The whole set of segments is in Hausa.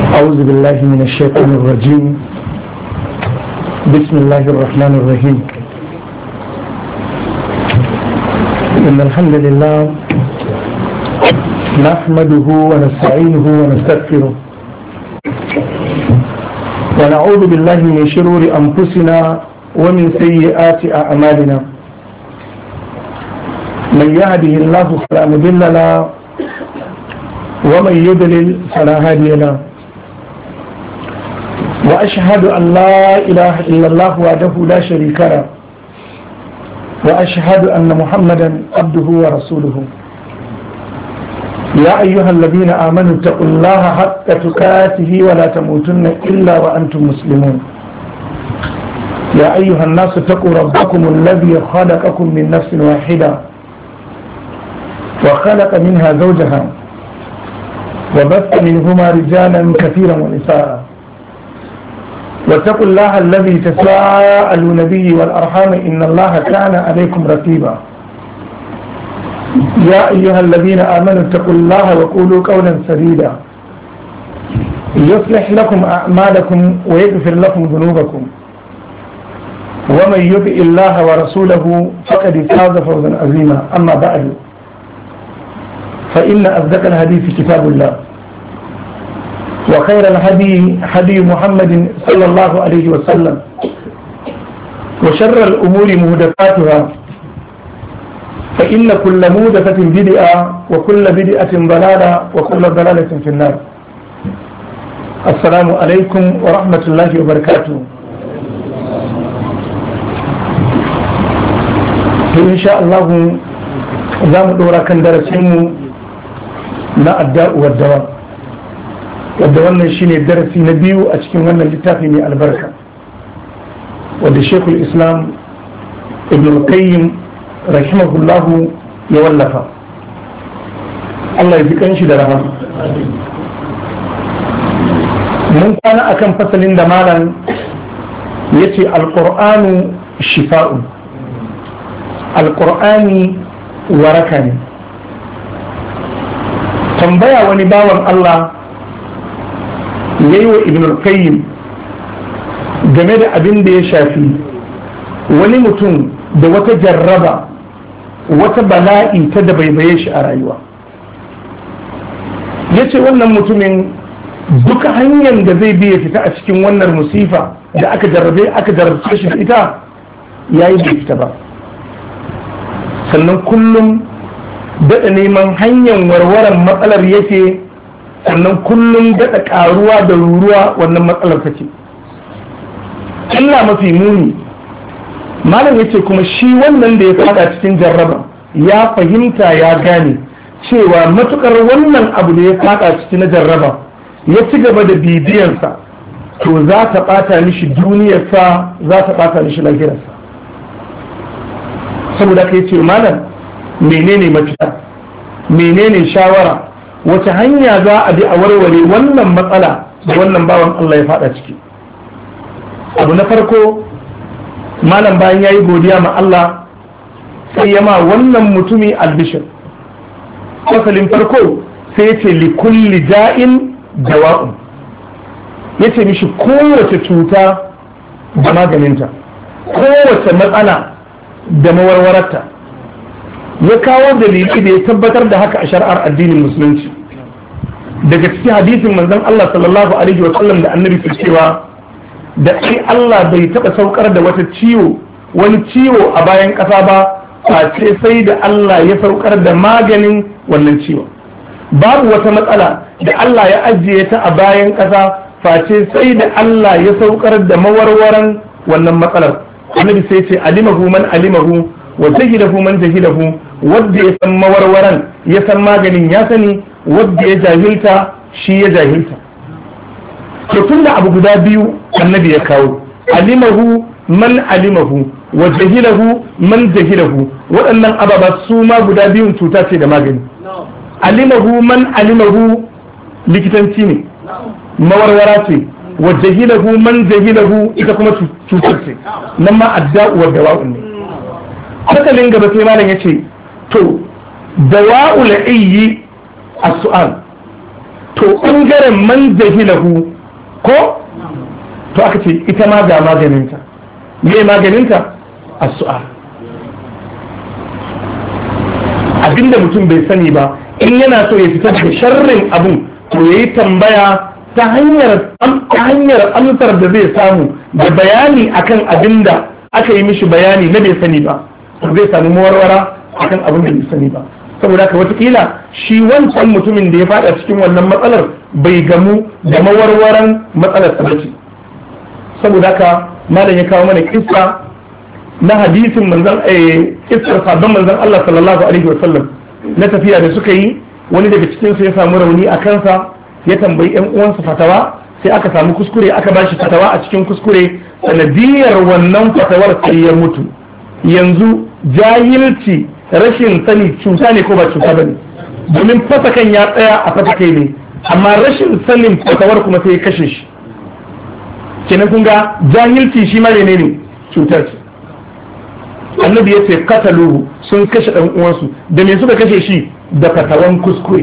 أعوذ بالله من الشيطان الرجيم. بسم الله الرحمن الرحيم. إن الحمد لله نحمده ونستعينه ونستغفره ونعوذ بالله من شرور أنفسنا ومن سيئات أعمالنا. من يهده الله فلا مضل له ومن يضلل فلا هادي له. وأشهد أن لا إله إلا الله وحده لا شريك له وأشهد أن محمدا عبده ورسوله. يا أيها الذين آمنوا اتقوا الله حق تقاته ولا تموتن إلا وأنتم مسلمون. يا أيها الناس اتقوا ربكم الذي خلقكم من نفس واحدة وخلق منها زوجها وبث منهما رجالا كثيرا ونساء. واتقوا الله الذي تساءلون به والأرحام إن الله كان عليكم رقيبا. يا أيها الذين آمنوا اتقوا الله وقولوا قولا سديدا يصلح لكم أعمالكم ويغفر لكم ذنوبكم ومن يطع الله ورسوله فقد فاز فوزا عظيما. أما بعد فإن أصدق الحديث كتاب الله وخير الهدي هدي محمد صلى الله عليه وسلم وشر الأمور محدثاتها فإن كل محدثة بدعة وكل بدعة ضلالة وكل ضلالة في النار. السلام عليكم ورحمة الله وبركاته. إن شاء الله زام دورا كان درسيمو na adda'u waddawa wadda wannan shine darasi na biyu a cikin wannan littafi mai albarka wadda Sheikhul Islam Ibn Qayyim rahimahullahu ya wallafa. Allah ya fi kanshi da rahama. Mun kwana akan fasalin da malam yace alqur'anu shifa'un, alqur'ani waraka ne. Tambaya wani bawan Allah ya yi wa Ibn al-Qayyim game da abin da ya shafi wani mutum da wata jarraba, wata bala'i ta da baibaye shi a rayuwa. Ya ce wannan mutumin duka hanyar da zai biya fita a cikin wannan musifa da aka jarrabe shi ita ya yi bai fita ba, sannan kullum daɗa neman hanyar warwaran matsalar yake, sannan kullum daɗa ƙaruwa da ruruwa wannan matsalar take. Allah mafi muni malam yace kuma shi wannan da ya fada cikin jarraba ya fahimta ya gane cewa matukar wannan abu da ya fada cikin jarraba ya ci gaba da bibiyansa to za ta ɓata mishi duniyarsa, za ta ɓata mishi lahirarsa. saboda ka yace malam menene mafita, menene shawara, wace hanya za a bi a warware wannan matsala da wannan bawan Allah ya fada ciki. Abu na farko malam bayan yayi godiya ma Allah sai ya ma wannan mutumi albishir. Fasalin farko sai ya ce likulli da'in dawa'un, ya ce mishi kowace cuta da maganinta, kowace matsala da mawarwararta. Ya kawo dalili da ya tabbatar da haka a shari'ar addinin musulunci. Daga cikin hadisin manzon Allah sallallahu alaihi wa sallam da annabi ke cewa da ai Allah bai taba saukar da wani ciwo a bayan ƙasa ba face sai da Allah ya saukar da maganin wannan ciwon. Babu wata matsala da Allah ya ajiye ta a bayan ƙasa face sai da Allah ya saukar da mawarwaran wannan matsalar. Annabi sai ce alimahu man alimahu wa jahilahu man jahilahu, wadda ya san mawarwaran ya san maganin ya sani, wadda ya jahilta shi ya jahilta. To tun da abu guda biyu annabi ya kawo, alimahu man alimahu wa jahilahu man jahilahu, waɗannan ababa su ma guda biyun cuta ce da magani. Alimahu man alimahu likitanci ne, mawarwara ce, wa jahilahu man jahilahu ita kuma cutar ce, nan ma adda'u wa dawa'un ne. Fasalin gaba sai malam ya ce to dawa'ul ayyi as-su'al, to ɓangaren man jahilahu ko to aka ce ita ma ga maganinta me maganinta as-su'al. Abinda mutum bai sani ba in yana so ya fita daga sharrin abun to yayi tambaya ta hanyar amsar da zai samu da bayani akan abinda aka yi mishi bayani na bai sani ba zai samu mawarwara akan abin da bai sani ba. Saboda haka watakila shi wancan mutumin da ya fada cikin wannan matsalar bai gamu da mawarwaran matsalar sa bace. Saboda haka malam ya kawo mana kissa na hadisin manzon kissar sabon manzon Allah sallallahu alaihi wasallam na tafiya da suka yi, wani daga cikin su ya samu rauni a kansa, ya tambayi ƴan uwansa fatawa, sai aka samu kuskure, aka bashi fatawa a cikin kuskure, sanadiyar wannan fatawar sai ya mutu. Yanzu jahilci rashin sani cuta ne ko ba cuta bane? Domin fasakan ya tsaya a fasakai ne, amma rashin sanin fatawar kuma sai ya kashe shi. Kenan kun ga jahilci shi ma ne cutar ce. Annabi ya ce kataluhu, sun kashe ɗan uwansu. Da me suka kashe shi? Da fatawan kuskure.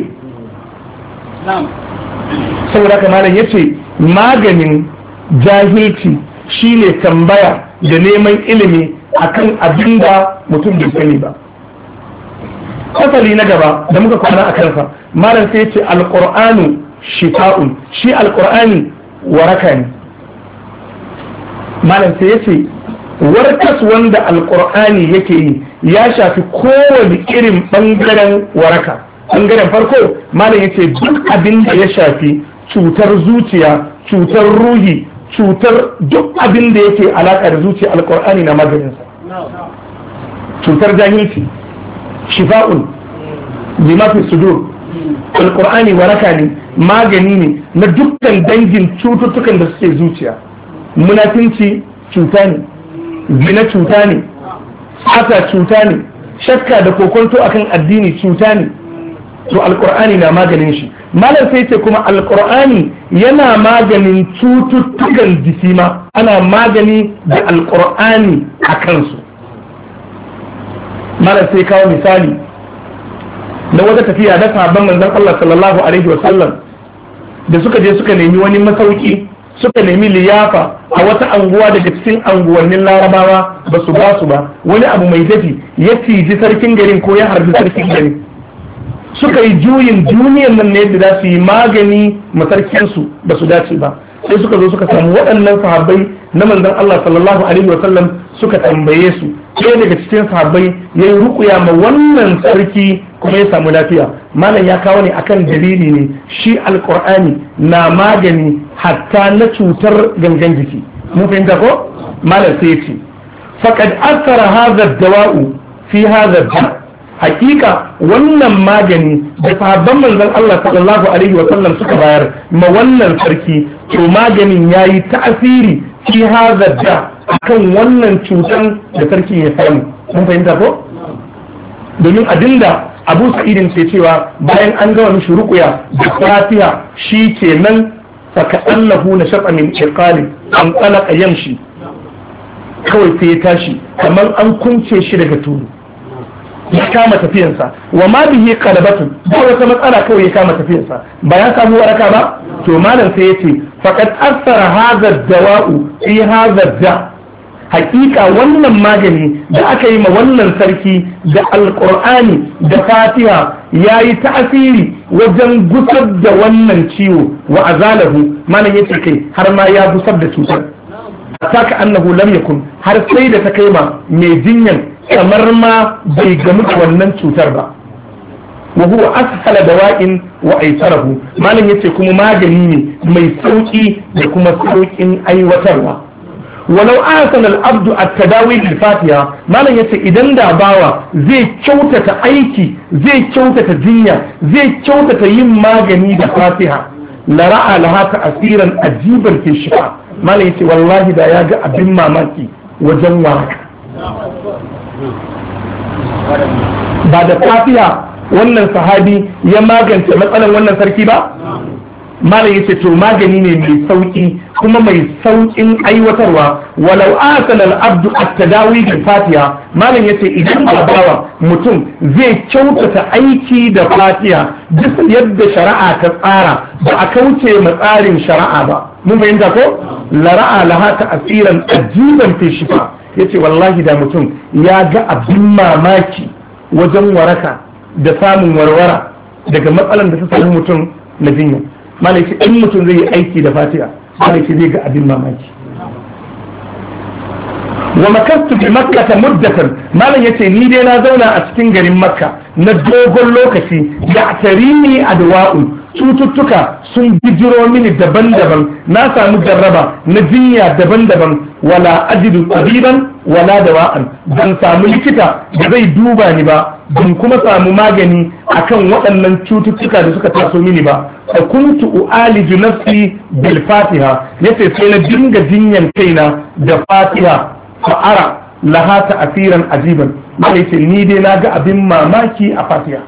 Saboda haka malam ya ce maganin jahilci shine tambaya da neman ilimi akan abin da mutum bai sani ba. Fasali na gaba da muka kwana a kansa, malam sai ya ce alqur'anu shifa'un, shi alqur'ani waraka ne. Malam sai ya ce warkas wanda alqur'ani yake yi ya shafi kowane irin bangaren waraka. Bangaren farko malam ya ce duk abin da ya shafi cutar zuciya, cutar ruhi, cutar duk abin da yake alaka da zuciya alqur'ani na maganinsa. Cutar jahilci shifa'un lima fi sudur, alqur'ani waraka ne, magani ne na dukkan dangin cututtukan da suke zuciya. Munafinci cuta ne, zina cuta ne, sata cuta ne, shakka da kokonto akan addini cuta ne, to alqur'ani na maganin shi. Malam sai ce kuma alqur'ani yana maganin cututtukan jiki ma, ana magani da alqur'ani a kansu. Malam sai kawo misali na wata tafiya na sahabban manzon Allah sallallahu alaihi wasallam da suka je suka nemi wani masauki, suka nemi liyafa a wata anguwa daga cikin anguwannin larabawa, ba su ba wani abu mai dafi ya ciji sarkin garin ko ya harbi sarkin garin. Suka yi juyin duniyan nan ne yadda za su yi magani masarkinsu, ba su dace ba. Sai suka zo suka samu waɗannan sahabbai na manzon Allah sallallahu alaihi wasallam, suka tambaye su. Ɗaya daga cikin sahabbai ya yi ruƙuya ma wannan sarki kuma ya samu lafiya. Malam ya kawo ne akan dalili ne, shi alƙur'ani na magani hatta na cutar gangan jiki. Mun fahimta ko? Malam sai ya ce faqad athara hadha ad-dawa'u fi hadha ad-da'. Hakika wannan magani da sahabban manzon Allah sallallahu alaihi wa sallam suka bayar ma wannan sarki, to maganin yayi ta'asiri fi hadha da akan wannan cutan da sarki ya samu. Mun fahimta ko? Domin abinda Abu Sa'idin ke cewa bayan an ga wani shuruƙuya da Fatiha shi kenan saka Allahu na shafa min iqali an qalaq yamshi, kawai sai ya tashi kamar an kunce shi daga turu, ya kama tafiyansa. Wa ma bihi qalabatun, ba wata matsala, kawai ya kama tafiyansa, ba ya samu waraka ba. To malam sai yace faqad asara hadha ad-dawa'u fi hadha da. Hakika wannan magani da aka yi ma wannan sarki da alqur'ani da fatiha yayi ta'asiri wajen gusar da wannan ciwo, wa azalahu, malam yace kai har ma ya gusar da cutar. Saka annahu lam yakun, har sai da ta kai ma mai jinyan kamar ma bai gamu da wannan cutar ba. Wa huwa ashala dawa'in wa aisarahu, malam yace kuma magani ne mai sauki da kuma saukin aiwatarwa. Walau ahsana al-abdu at-tadawi bil fatiha, malam yace idan da bawa zai kyautata aiki, zai kyautata jinya, zai kyautata yin magani da fatiha, la ra'a laha ta'asiran ajiban fi shifa. Malam yace wallahi da ya ga abin mamaki wajen waraka. Ba da fatiha wannan sahabi ya magance matsalan wannan sarki ba? Malam yace to magani ne mai sauki kuma mai saukin aiwatarwa. Walau asala al-abdu at-tadawi bil fatiha, malam yace idan bawa mutum zai kyautata aiki da fatiha, duk yadda shari'a ta tsara ba a kauce ma tsarin shari'a ba. Mun fahimta ko? Lara'a laha ta'asiran ajiban fi shifa. Yace wallahi da mutum ya ga abin mamaki wajen waraka da samun warwara daga matsalan da ta sami mutum na jinya. Malai ce in mutum zai yi aiki da Fatiha, malai ce zai ga abin mamaki. Wa makastu bi makkata muddatan, malam yace ni dai na zauna a cikin garin Makka na dogon lokaci, da tarini adwa'u, cututtuka sun bijiro mini daban-daban, na samu jarraba na jinya daban-daban, wala ajidu tabiban wala dawa'an, ban samu likita da zai duba ni ba, ban kuma samu magani akan waɗannan cututtuka da suka taso mini ba. Fa kuntu u'aliju nafsi bil Fatiha, yace sai na dinga jinyan kaina da Fatiha, fa'ara laha ta'asiran ajiban. Mai ce ni dai na ga abin mamaki a Fatiha.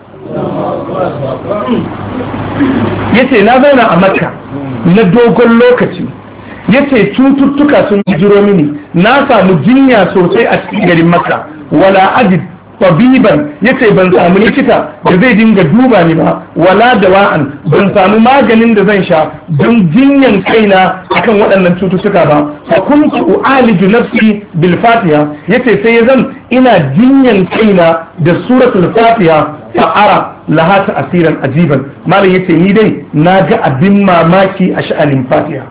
Yace na zauna a Makka na dogon lokaci, yace cututtuka sun jiro mini, na samu jinya sosai a cikin garin Makka, wala ajid tabiban, yace ban samu likita da zai dinga duba ni ba, wala dawa'an, ban samu maganin da zan sha don jinyan kaina akan waɗannan cututtuka ba. Fa kuntu u'aliju nafsi bil Fatiha, yace sai ya zan ina jinyan kaina da suratul Fatiha, fa'ara laha ta'asiran ajiban. Malam yace ni dai na ga abin mamaki a sha'anin Fatiha.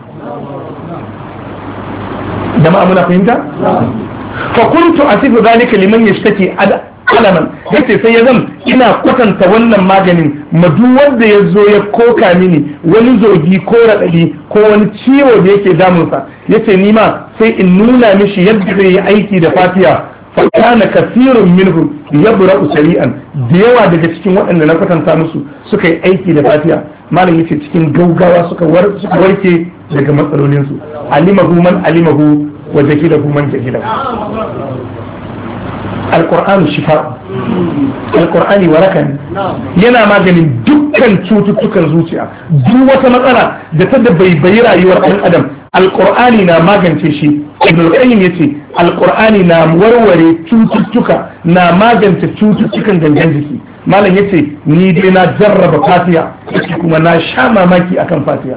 Jama'a muna fahimta? Fa kuntu asifu zalika liman yashtaki alaman, yace sai ya zan ina kwatanta wannan maganin madu wanda ya zo ya koka mini wani zogi ko raɗaɗi ko wani ciwo da yake damunsa, yace ni ma sai in nuna mishi yadda zai yi aiki da Fatiha. Fa kana kasirun minhum yabra'u sari'an, da yawa daga cikin waɗanda na kwatanta musu suka yi aiki da Fatiha. Malam yace cikin gaugawa suka warke daga matsalolinsu. Alimahu man alimahu wa jahilahu man jahilahu. Alƙur'ani shifa, alƙur'ani waraka ne, yana maganin dukkan cututtukan zuciya, duk wata matsala da ta da baibayi rayuwar ɗan adam, alƙur'ani na magance shi. Ibn al-Qayyim yace alƙur'ani na warware cututtuka, na magance cututtukan gangan jiki. Malam yace ni dai na jarraba Fatiha, kuma na sha mamaki akan Fatiha.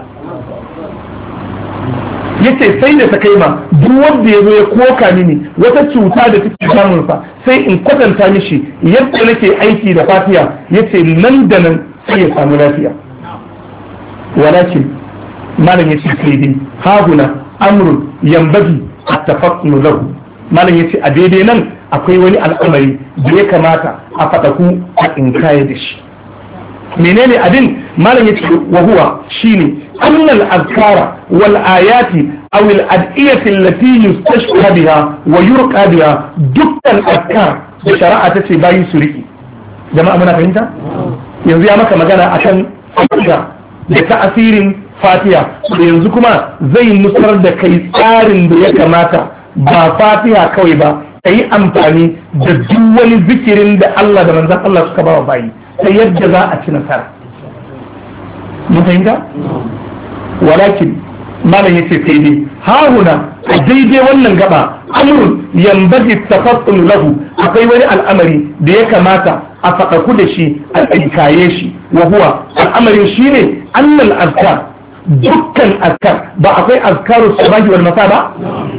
Yace sai da ta kai ma duk wanda ya zo ya koka mini wata cuta da take samunsa, sai in kwatanta mishi yadda nake aiki da Fatiha, yace nan da nan sai ya samu lafiya. Walakin malam yace sai dai haguna amrun yambagi at-tafaqqu lahu. Malam yace a daidai nan akwai wani al'amari da ya kamata a faɗaku a inkaya da shi. Menene abin? Malam yace wa huwa shine annal azkara wal ayati aw al adiyati allati yustashfa biha wa yurqa biha, dukkan azkar da shari'a ta ce bayi su riki. Jama'a muna fahimta? Yanzu ya maka magana akan Fatiha da ta'asirin Fatiha, da yanzu kuma zai nusar da kai tsarin da ya kamata ba Fatiha kawai ba, kai amfani da duk wani zikirin da Allah da manzon Allah suka ba wa bayi, ta yadda za a ci nasara. Mun fahimta? Walakin malam yace sai dai hahuna a daidai wannan gaba amrun yambagi tafaddul lahu, akwai wani al'amari da ya kamata a faɗaku da shi a tsinkaye shi. Wa huwa al'amarin shine annal azkar, dukkan azkar, ba akwai azkaru sabahi wal masa ba?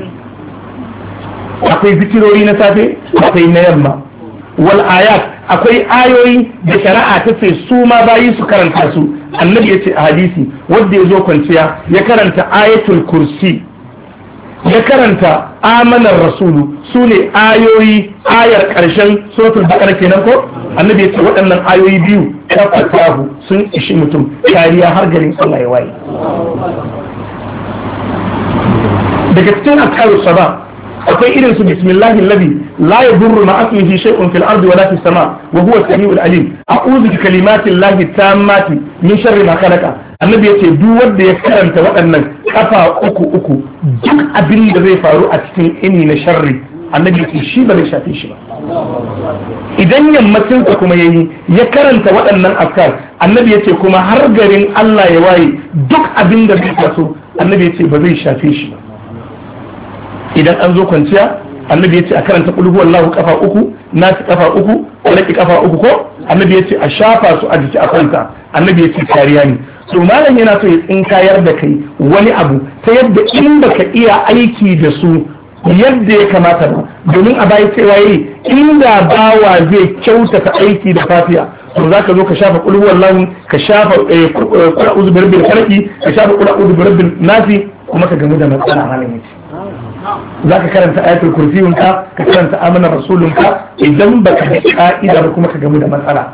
Akwai zikirori na safe, akwai na yamma. Wal ayat, akwai ayoyi da shari'a ta ce su ma bayi su karanta su. Annabi ya ce a hadisi wanda ya zo kwanciya ya karanta ayatul kursi, ya karanta amanar rasulu, su ne ayoyi, ayar ƙarshen suratul baqara kenan ko? Annabi ya ce waɗannan ayoyi biyu ya fatahu sun ishi mutum kariya har garin Allah ya waye. Daga cikin azkarus sabah akwai irin su bismillahi alladhi la yadurru ma ismihi shay'un fil ardi wala fis sama wa huwa as-sami'ul alim, a'udhu bi kalimati llahi tammati min sharri ma khalaqa. Annabi yace duk wanda ya karanta waɗannan kafa uku duk abin da zai faru a cikin ini na sharri, annabi yace shi ba zai shafe shi ba. Idan yammacin sa kuma yayi ya karanta waɗannan azkar, annabi yace kuma har garin Allah ya waye duk abin da zai taso, annabi yace ba zai shafe shi ba. Idan an zo kwanciya, annabi ya ce a karanta qul huwallahu kafa uku, nasi kafa uku, falaki kafa uku ko annabi yace a shafa su a jiki a kwanta, annabi yace kariya ne. to malam yana so ya tsinkayar da kai wani abu ta yadda in baka iya aiki da su yadda ya kamata ba, domin a baya cewa yi inda bawa zai kyautata aiki da fatiha to za ka zo ka shafa kulhu wallahu, ka shafa kula uzu birbil falaki, ka shafa kula uzu birbil nasi, kuma ka gamu da matsala halin yace za ka karanta ayatul kursiyunka, ka karanta amana rasulunka, idan baka da ka'ida ba kuma ka gamu da matsala.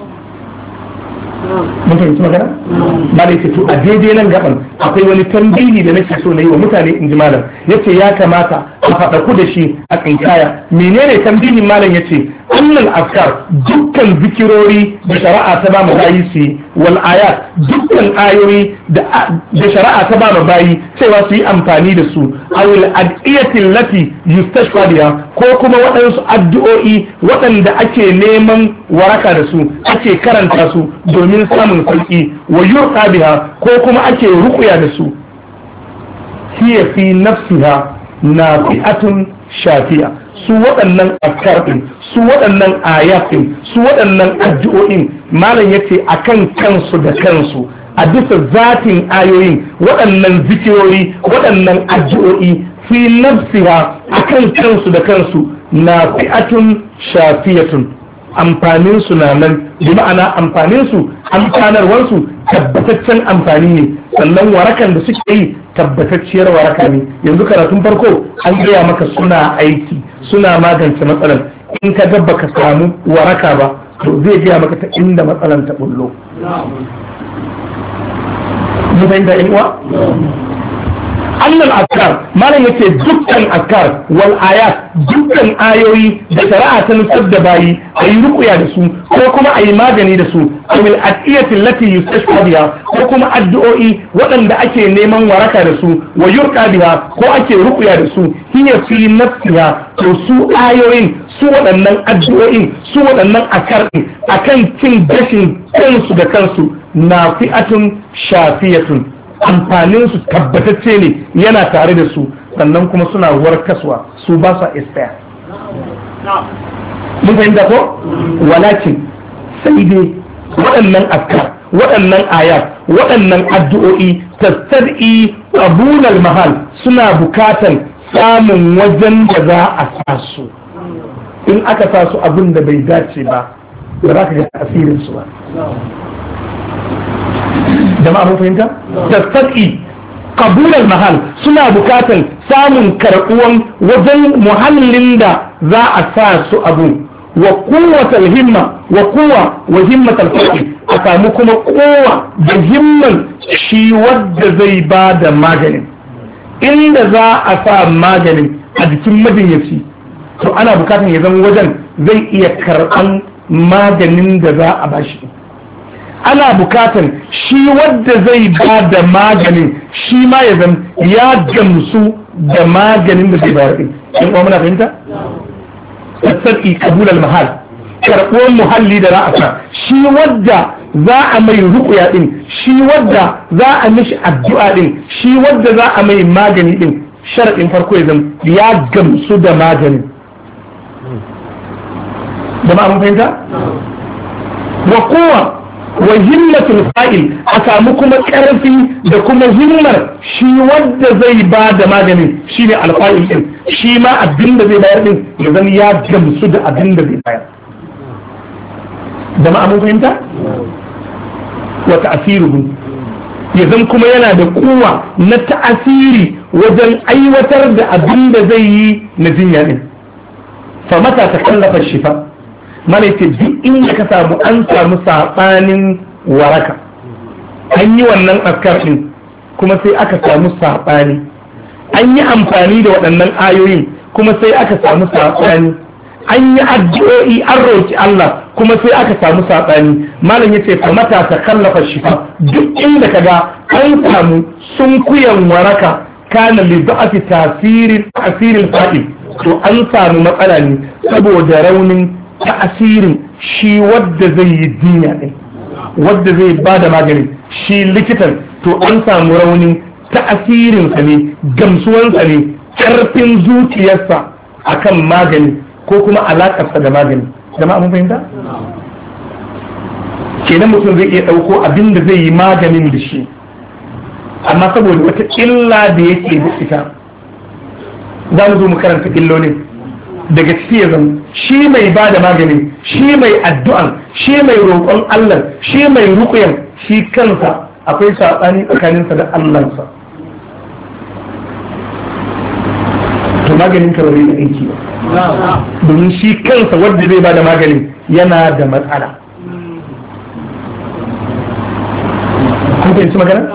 mun fahimci magana ba da yake to a daidai nan gaban akwai wani tambayi da nake so na yi wa mutane in ji malam yace ya kamata a faɗa ku da shi a tsinkaya. menene tambayin malam yace annal afkar dukkan zikirori da shari'a ta ba mu bayi su wal ayat dukkan ayoyi da shari'a ta ba mu bayi cewa su yi amfani da su awil adiyati allati yustashfa biha ko kuma waɗansu addu'o'i waɗanda ake neman waraka da su ake karanta su domin samun sauki wa yurqa biha ko kuma ake ruqya da su hiya fi nafsiha nafi'atun shafi'a. su waɗannan afkar ɗin, su waɗannan ayat ɗin, su waɗannan addu'o'in malam yace akan kansu da kansu a bisa zatin ayoyin waɗannan zikirori waɗannan addu'o'i fi nafsiha akan kansu da kansu nafi'atun shafiyatun. amfanin su na nan, bi ma'ana amfanin su amfanarwar su tabbataccen amfani ne, sannan warakan da suke yi tabbatacciyar waraka ne. yanzu karatun farko an gaya maka suna aiki, suna magance matsalar. in ka ga baka samu waraka ba to zai gaya maka ta inda matsalar ta bullo. mun fahimta yan uwa? annal askar malam yace dukkan askar wal ayat dukkan ayoyi da shari'a ta nusar da bayi ayi ruqya da su ko kuma ayi magani da su awil adiyati allati yustashfa biha ko kuma addu'o'i waɗanda ake neman waraka da su wa yurqa biha ko ake ruqya da su hiya fi nafsiha. to su ayoyin su waɗannan addu'o'in su waɗannan askar akan cin gashin kansu da kansu nafi'atun shafiyatun. amfanin su tabbatacce ne yana tare da su, sannan kuma suna warkaswa, su ba sa expire. mun fahimta ko? walakin sai dai waɗannan askar waɗannan ayat waɗannan addu'o'i tastad'i qabulal mahal suna bukatan samun wajen da za a sa su. in aka sa su abin da bai dace ba ba za ka ga asirin su ba. jama'a mun fahimta? tastaqi qabulal mahal suna bukatan samun karɓuwan wajen muhallin da za a sa su abu wa quwwatal himma wa quwwa wa himmatal faqi a samu kuma kowa da himman shi wadda zai ba da maganin. inda za a sa maganin a jikin majinyaci to ana bukatan ya zama wajen zai iya karɓan maganin da za a bashi. ana bukatan shi wadda zai ba da maganin shi ma ya zama ya gamsu da maganin da zai bayar din. in kuma muna fahimta? tsaki kabulal mahal karɓuwar muhalli da ra'asa shi wadda za a mai ruƙuya din, shi wadda za a mishi addu'a din, shi wadda za a mai magani din, sharaɗin farko ya zama ya gamsu da maganin. jama'a mun fahimta? wa kowa wa himmatul fa'il a samu kuma ƙarfi da kuma himmar shi wanda zai ba da maganin shine alfa'il din, shi ma abin da zai bayar din ya zama ya gamsu da abin da zai bayar. jama'a mun fahimta? wa ta'asiruhu ya zama kuma yana da kuwa na ta'asiri wajen aiwatar da abin da zai yi na jinya din. fa mata ta kallafa shifa mana ce duk inda ka samu an samu saɓanin waraka, an yi wannan askar ɗin kuma sai aka samu saɓani, an yi amfani da waɗannan ayoyin kuma sai aka samu saɓani, an yi addu'o'i an roƙi Allah kuma sai aka samu saɓani. malam ya ce fa mata ta kallafa shifa duk inda ka ga an samu sunkuyan waraka kana li da'afi tasirin fa'il to an samu matsala ne saboda raunin ta'asirin shi wadda zai yi jinya ɗin, wadda zai ba da magani shi likitan, to an samu raunin ta'asirinsa ne, gamsuwansa ne, ƙarfin zuciyarsa akan magani ko kuma alaƙarsa da magani. jama'a mun fahimta? kenan mutum zai iya ɗauko abin da zai yi maganin da shi, amma saboda wata illa da yake da ita za mu zo mu karanta illolin daga ciki ya zama shi mai ba da maganin, shi mai addu'an, shi mai roƙon Allah, shi mai ruƙuyan, shi kansa akwai saɓani tsakaninsa da Allahnsa. To maganin ka ba zai aiki ba, domin shi kansa wanda zai ba da maganin yana da matsala. Kun fahimci magana?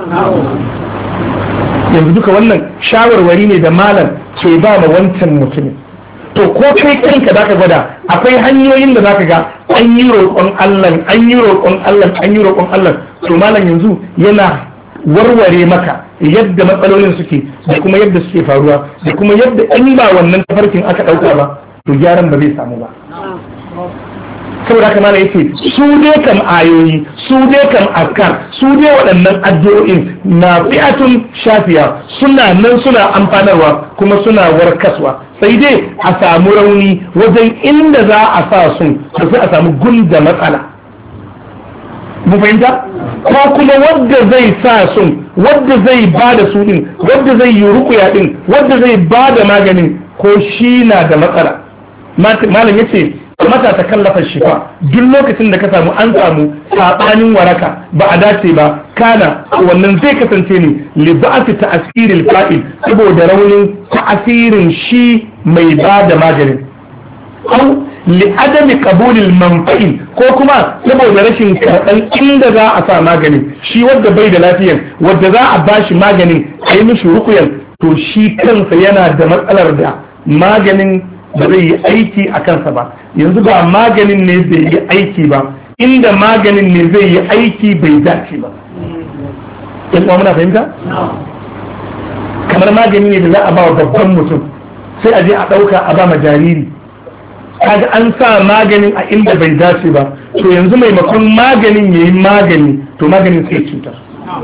Yanzu duka wannan shawarwari ne da malam ke ba ma wancan mutumin. To ko kai kanka za ka gwada akwai hanyoyin da za ka ga an yi roƙon Allah, an yi roƙon Allah, an yi roƙon Allah, to malam yanzu yana warware maka yadda matsalolin suke da kuma yadda suke faruwa da kuma yadda in ba wannan tafarkin aka ɗauka ba to gyaran ba zai samu ba. Saboda haka mana yake su dai kan ayoyi, su dai kan askar, su dai waɗannan addu'o'in na fi'atun shafiya, suna nan suna amfanarwa kuma suna warkaswa, sai dai a samu rauni wajen inda za a sa sun da sai a samu gunda matsala. Mu fahimta? Ko kuma wadda zai sa sun, wadda zai ba da su din, wadda zai yi rukuya din, wadda zai ba da maganin ko shi na da matsala. Malam yace mata ta kallafa shifa, duk lokacin da ka samu an samu sabanin waraka ba a dace ba, kana wannan zai kasance ne li ba'ati ta'siril fa'il, saboda raunin ta'asirin shi mai ba da maganin, au li adami qabulil manfa'in, ko kuma saboda rashin karɓan inda za a sa maganin, shi wadda bai da lafiyan wadda za a bashi maganin a yi mishi rukuyan, to shi kansa yana da matsalar da maganin ba zai yi aiki a kansa ba. Yanzu ba maganin ne zai yi aiki ba, inda maganin ne zai yi aiki bai dace ba. In kuma muna fahimta? Kamar magani ne da za a ba wa babban mutum sai a je a ɗauka a ba ma jariri, kaga an sa maganin a inda bai dace ba, to yanzu maimakon maganin ya yi magani to maganin sai cutar.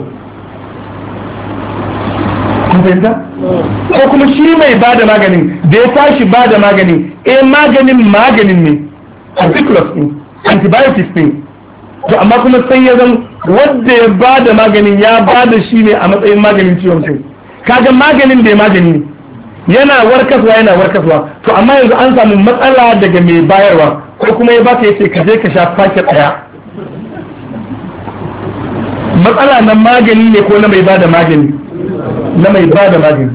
Fahimta? Ko kuma shi mai ba da maganin da ya tashi ba da maganin maganin ne articulus ne, antibiotics ne, to amma kuma sai ya zan wadda ya ba da maganin ya ba da shi ne a matsayin maganin ciwon kai, kaga maganin da ya magani ne yana warkaswa, to amma yanzu an samu matsala daga mai bayarwa, ko kuma ya baka yace ka je ka sha paket ɗaya. Matsala na magani ne ko na mai ba da magani? Na mai ba da magani.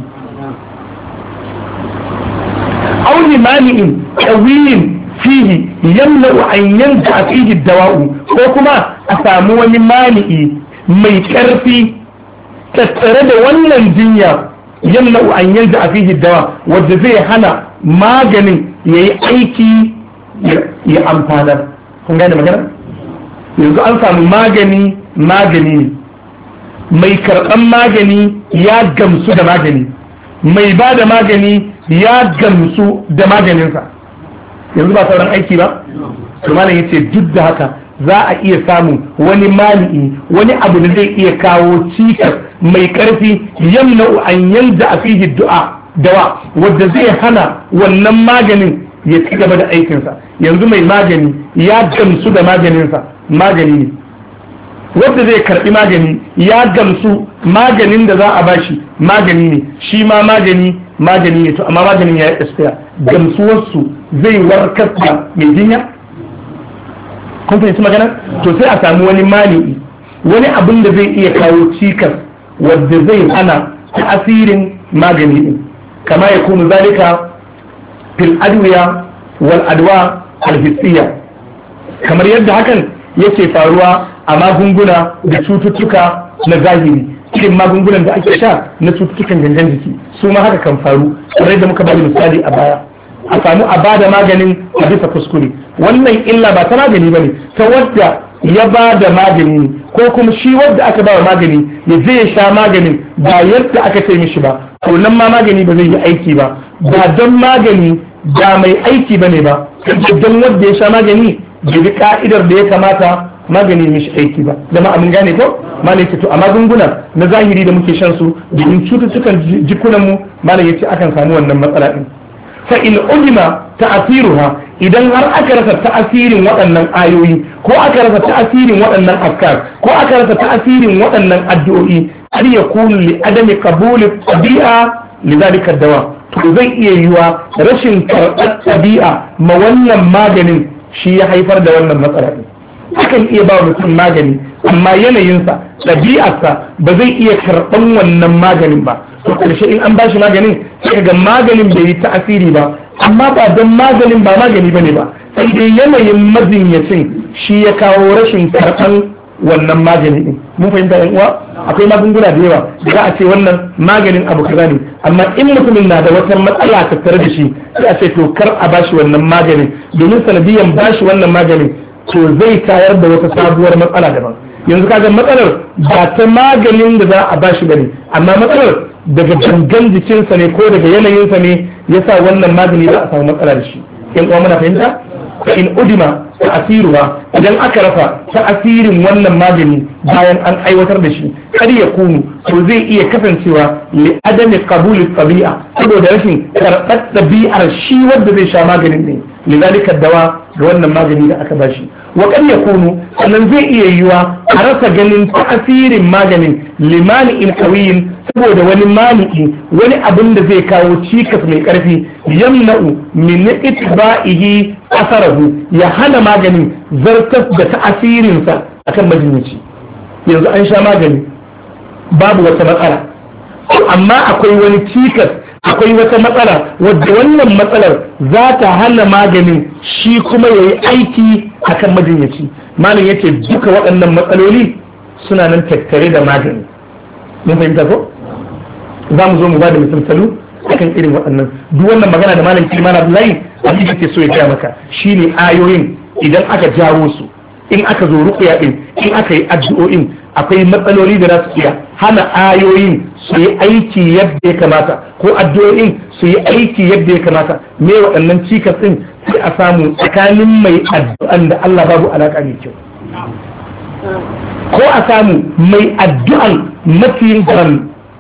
Auni mani'in ƙawiyin fihi yamna'u an yanka fihi dawa'u, ko kuma a samu wani mani'i mai ƙarfi tattare da wannan jinya, yamna'u an yanka fihi dawa, wadda zai hana maganin ya yi aiki ya amfanar. Kun gane magana? Yanzu an samu magani ne, mai karɓan magani ya gamsu da magani, mai ba da magani ya gamsu da maganinsa, yanzu ba sauran aiki ba? To malam yace duk da haka za a iya samun wani mani'i, wani abu da zai iya kawo cikas mai ƙarfi, yamna'u an yanda a fihi dawa, wadda zai hana wannan maganin ya ci gaba da aikinsa. Yanzu mai magani ya gamsu da maganinsa, magani ne, wadda zai karbi magani ya gamsu maganin da za a bashi magani ne, shi ma magani ne, to amma maganin ya yi expire, gamsuwarsu zai warkar da mai jinya. Kun fahimci magana? To sai a samu wani mani'i, wani abin da zai iya kawo cikas wadda zai hana ta'asirin magani din, kama ya kunu zalika fil adwiya wal adwa al hissiya, kamar yadda hakan yake faruwa a magunguna da cututtuka na zahiri, irin magungunan da ake sha na cututtukan gangan jiki, su ma haka kan faru, kamar da muka bada misali a baya. A samu a bada maganin a bisa kuskure, wannan illa ba ta magani bane, ta wadda ya bada magani ne, ko kuma shi wadda aka bawa magani ya je ya sha maganin ba yadda aka ce mishi ba, to nan ma magani ba zai yi aiki ba, ba don magani ba mai aiki bane ba, don wadda ya sha magani bai bi ka'idar da ya kamata magani mishi aiki ba. Zama abin gane ko malai ce to a magunguna na zahiri da muke shan su domin cututtukan jikunan mu, malai yace akan samu wannan matsala din. Fa in ulima ta'thiruha, idan har aka rasa ta'asirin waɗannan ayoyi ko aka rasa ta'asirin waɗannan afkar ko aka rasa ta'asirin waɗannan addu'o'i har ya kunu li adami qabuli tabi'a li zalika dawa to zai iya yiwa rashin karɓar tabi'a ma wannan maganin shi ya haifar da wannan matsala din akan iya ba mutum magani amma yanayinsa ɗabi'arsa ba zai iya karɓan wannan maganin ba to ƙarshe in an bashi maganin sai ga maganin bai yi ta'asiri ba amma ba don maganin ba magani bane ba sai dai yanayin majinyacin shi ya kawo rashin karɓan wannan magani din mun fahimta yan uwa akwai magunguna da yawa da za a ce wannan maganin abu kaza ne amma in mutumin na da wata matsala tattare da shi sai a ce to kar a bashi wannan maganin domin sanadiyan bashi wannan maganin to zai tayar da wata sabuwar matsala daban yanzu kaga matsalar ba ta maganin da za a bashi bane amma matsalar daga gangan jikinsa ne ko daga yanayinsa ne yasa wannan magani za a samu matsala da shi yan uwa muna fahimta fa in udima ta'asiruha idan aka rasa ta'asirin wannan magani bayan an aiwatar da shi kar ya kunu to zai iya kasancewa li adami qabuli tabi'a saboda rashin karɓar ɗabi'ar shi wanda zai sha maganin ne lidalika dawa ga wannan magani da aka bashi wa kar ya kunu sannan zai iya yiwa a rasa ganin ta'asirin maganin limani in qawiyin saboda wani maliki wani abin da zai kawo cikas mai karfi yamna'u min itba'ihi asarahu ya hana maganin zartas da ta'asirinsa akan majinyaci yanzu an sha magani babu wata matsala amma akwai wani cikas akwai wata matsala wadda wannan matsalar za ta hana maganin shi kuma ya yi aiki akan majinyaci malam yace duka waɗannan matsaloli suna nan tattare da magani mun fahimta ko za mu zo mu ba da misalsalu akan irin waɗannan duk wannan magana da malam Kilman Abdullahi abin da ke so ya gaya maka shine ayoyin idan aka jawo su in aka zo ruqya din in aka yi addu'o'in akwai matsaloli da za su iya hana ayoyin su yi aiki yadda ya kamata ko addu'o'in su yi aiki yadda ya kamata me waɗannan cikas din sai a samu tsakanin mai addu'an da Allah babu alaka mai kyau ko a samu mai addu'an mafiyin garan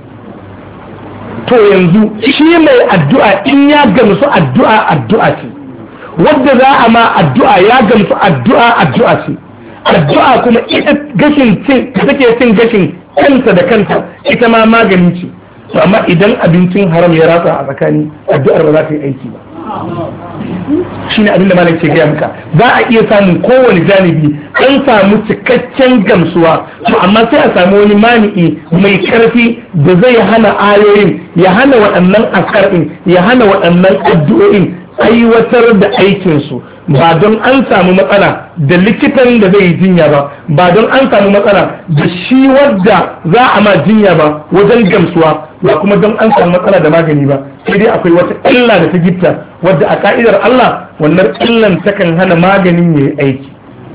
to yanzu shi mai addu'a in ya gamsu addu'a ce wadda za a ma addu'a ya gamsu addu'a ce addu'a kuma ita gashin cin da take cin gashin kanta da kanta ita ma magani ce to amma idan abincin haram ya ratsa a tsakani addu'ar ba za ta yi aiki ba shine abin da malam ke gaya maka za a iya samun kowane janibi an samu cikakken gamsuwa to amma sai a samu wani mani'i mai karfi da zai hana ayoyin ya hana waɗannan askarin ya hana waɗannan addu'o'in aiwatar da aikinsu ba don an samu matsala da likitan da zai yi jinya ba don an samu matsala da shi wadda za a ma jinya ba wajen gamsuwa ba kuma don an samu matsala da magani ba sai dai akwai wata illa da ta gifta wadda a ka'idar Allah wannan illan takan hana maganin ya yi aiki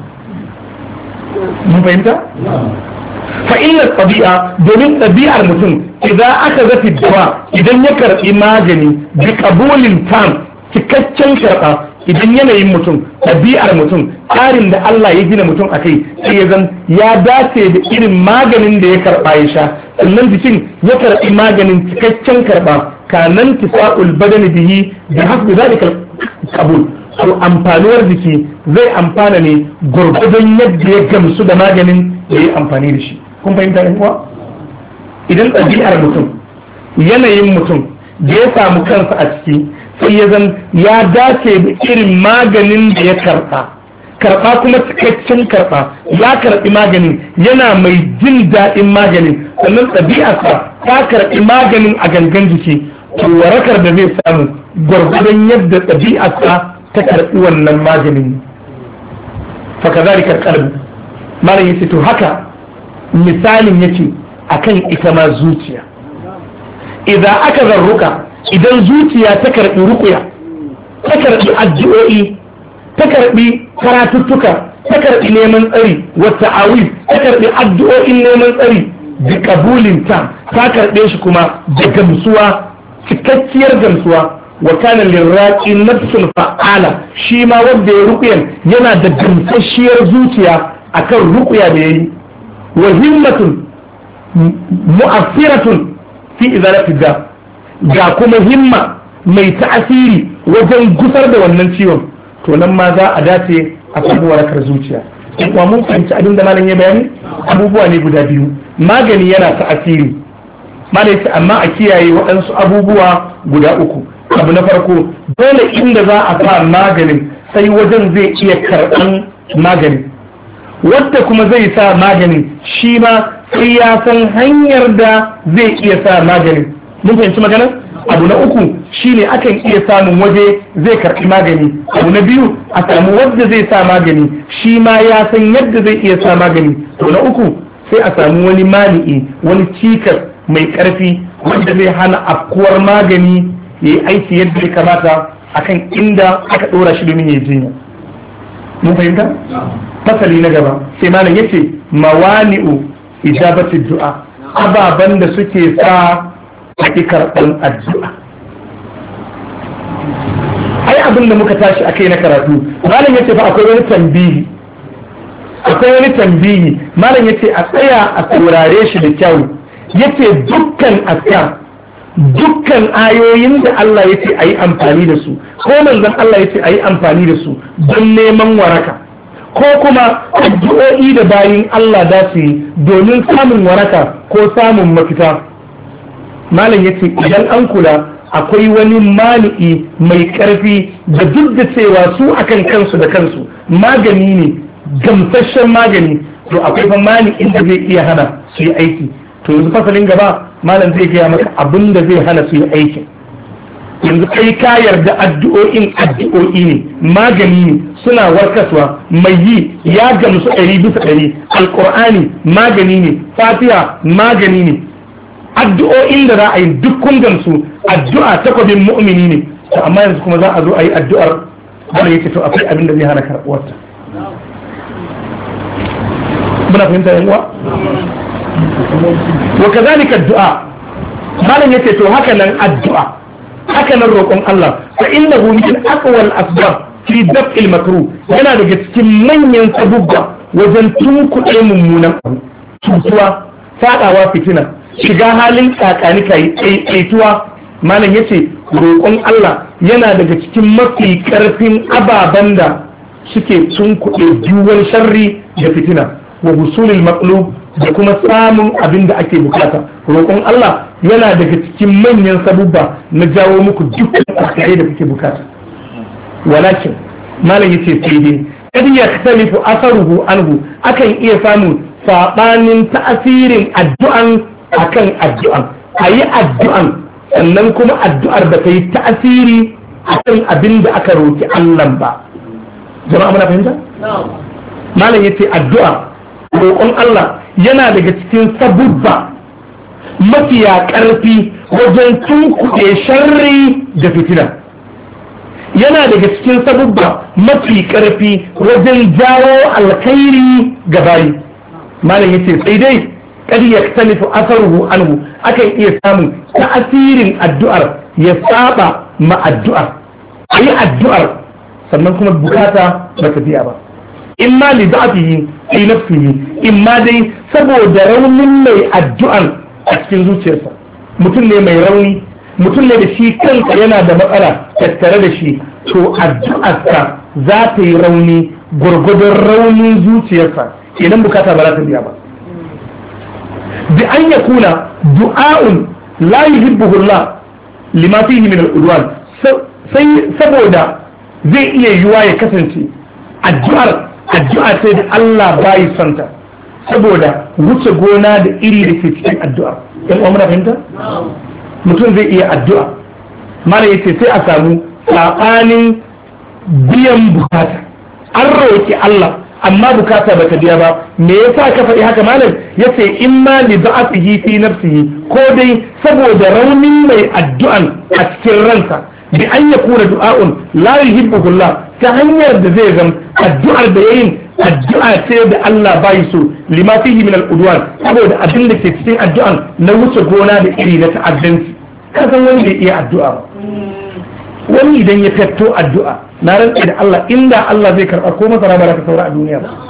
mun fahimta? fa illa tabi'a domin ɗabi'ar mutum idan aka zafi dawa idan ya karɓi magani bi qabulin tam cikakken karɓa idan yanayin mutum ɗabi'ar mutum tsarin da Allah ya gina mutum a kai sai ya zan ya dace da irin maganin da ya karɓa ya sha sannan jikin ya karɓi maganin cikakken karɓa kanan tisa'ul badani bihi bi hasbi zalika qabul to amfanuwar jiki zai amfana ne gurgudun yadda ya gamsu da maganin da ya amfani da shi kun fahimta ɗan uwa idan ɗabi'ar mutum yanayin mutum da ya samu kansa a ciki sai ya zan ya dace da irin maganin da ya karɓa kuma cikakken karɓa ya karɓi maganin yana mai jin daɗin maganin sannan ɗabi'arsa ta karɓi maganin a gangan jiki to warakar da zai samu gwargwadon yadda ɗabi'arsa ta karɓi wannan maganin fa kazalika qalbu malam yace to haka misalin yace akan ita ma zuciya idan aka zarruka idan zuciya ta karɓi ruƙuya ta karɓi addu'o'i ta karɓi karatuttuka ta karɓi neman tsari wata awi ta karɓi addu'o'in neman tsari da kabulin ta karɓe shi kuma da gamsuwa cikakkiyar gamsuwa wa kana lirraqi nafsul fa'ala shi ma wanda ya ruƙuyan yana da gamsasshiyar zuciya akan ruƙuya da yayi wa himmatun mu'affiratun fi izalati da ga kuma himma mai ta'asiri wajen gusar da wannan ciwon to nan ma za a dace a samu warakar zuciya. in kuma mun fahimci abin da malam ya bayani, abubuwa ne guda biyu. Magani yana ta'asiri, malam yace amma a kiyaye waɗansu abubuwa guda uku. Abu na farko, dole inda za a sa maganin sai wajen zai iya karɓan maganin, wadda kuma zai sa maganin shi ma sai ya san hanyar da zai iya sa maganin. Mun fahimci magana? Abu na uku shine akan iya samun waje zai karɓi magani. Abu na biyu, a samu wadda zai sa magani shi ma ya san yadda zai iya sa magani. To na uku sai a samu wani mani'i, wani cikas mai ƙarfi wanda zai hana afkuwar magani ya yi aiki yadda ya kamata akan inda aka ɗora shi domin ya jinya. Mun fahimta? Fasali na gaba sai malam yace mawani'u ijabati du'a, ababan da suke sa ake karɓar addu'a. Ai abin da muka tashi akai na karatu, malam yace fa akwai wani tambihi, malam yace a tsaya a saurare shi da kyau. Yace dukkan ayoyin da Allah yace ayi amfani da su, ko manzon Allah yace ayi amfani da su don neman waraka, ko kuma addu'o'i da bayin Allah da su yi domin samun waraka ko samun mafita. Malam yace idan an kula akwai wani mani'i mai ƙarfi da duk da cewa su akan kansu da kansu magani ne, gamsasshen magani, to akwai fa mani'in da zai iya hana su yi aiki. To yanzu fasalin gaba malam zai gaya maka abin da zai hana su yi aikin. Yanzu kai ka yarda addu'o'i ne, magani ne, suna warkaswa, mai yi ya gamsu 100%, alƙur'ani magani ne, fatiha magani ne, addu'o'in da za a yi duk kun gamsu, addu'a takwabin mu'mini ne. To amma yanzu kuma za a zo a yi addu'ar wanda yake to akwai abin da zai hana karɓuwarta. Muna fahimta yan uwa? Wa kazalika addu'a, malam yace to haka nan addu'a, haka nan roƙon Allah, fa innahu min aqwal asbab fi daf'il makruh, yana daga cikin manyan sabubba wajen tunkuɗe mummunan abu, cutuwa, fadawa fitina, shiga halin kakani kai tsaituwa. Malam yace roƙon Allah yana daga cikin mafi karfin ababen da suke tunkuɗe duwan sharri da fitina wa husulil maqlub, da kuma samun abin da ake bukata. Roƙon Allah yana daga cikin manyan sabubba na jawo muku dukkan alkhairai da kuke bukata. Walakin malam yace sai dai kad yakhtalifu atharuhu anhu, akan iya samun sabanin ta'asirin addu'an akan addu'an. Ayi addu'an sannan kuma addu'ar da ta yi ta'asiri akan abin da aka roki Allah ba. Jama'a muna fahimta? Malam yace addu'a, roƙon Allah yana daga cikin sabubba mafiya ƙarfi wajen tunkuɗe sharri da fitina, yana daga cikin sabubba mafi ƙarfi wajen jawo alkhairi ga bayi. Malam yace sai dai kad yaktalifu atharuhu anhu, akan iya samun ta'asirin addu'ar ya saba ma addu'ar, ayi addu'ar sannan kuma bukata ba ta biya ba. Imma li da'fihi fi nafsihi, imma dai saboda raunin mai addu'an a cikin zuciyarsa. Mutum ne mai rauni, mutum ne da shi kanka yana da matsala tattare da shi, to addu'arsa za ta yi rauni gurgudun raunin zuciyarsa, idan bukata ba za ta biya ba. Bi an yakuna du'a'un la yuhibbuhu Allah lima fihi min al-udwan, sai saboda zai iya yiwa ya kasance addu'a sai da Allah bayi santa, saboda wuce gona da iri da ke cikin addu'a. Yan uwa muna fahimta? Mutum zai iya addu'a, malam yace sai a samu sabanin biyan bukata. An roki Allah amma bukata bata biya ba. Me yasa ka faɗi haka malam? Yace imma li da'afihi fi nafsihi, ko dai saboda raunin mai addu'an a cikin ransa, bi an yakuna du'a'un la yuhibbuhu Allah, ta hanyar da zai zama addu'ar da yayin addu'a ce da Allah bai so, lima fihi min al-udwan, saboda abin da ke cikin addu'an na wuce gona da iri na ta'addanci. Ka san wani bai iya addu'a ba, wani idan ya fetto addu'a, na rantsa da Allah, inda Allah zai karɓa ko masara ba za ka saura a duniya ba.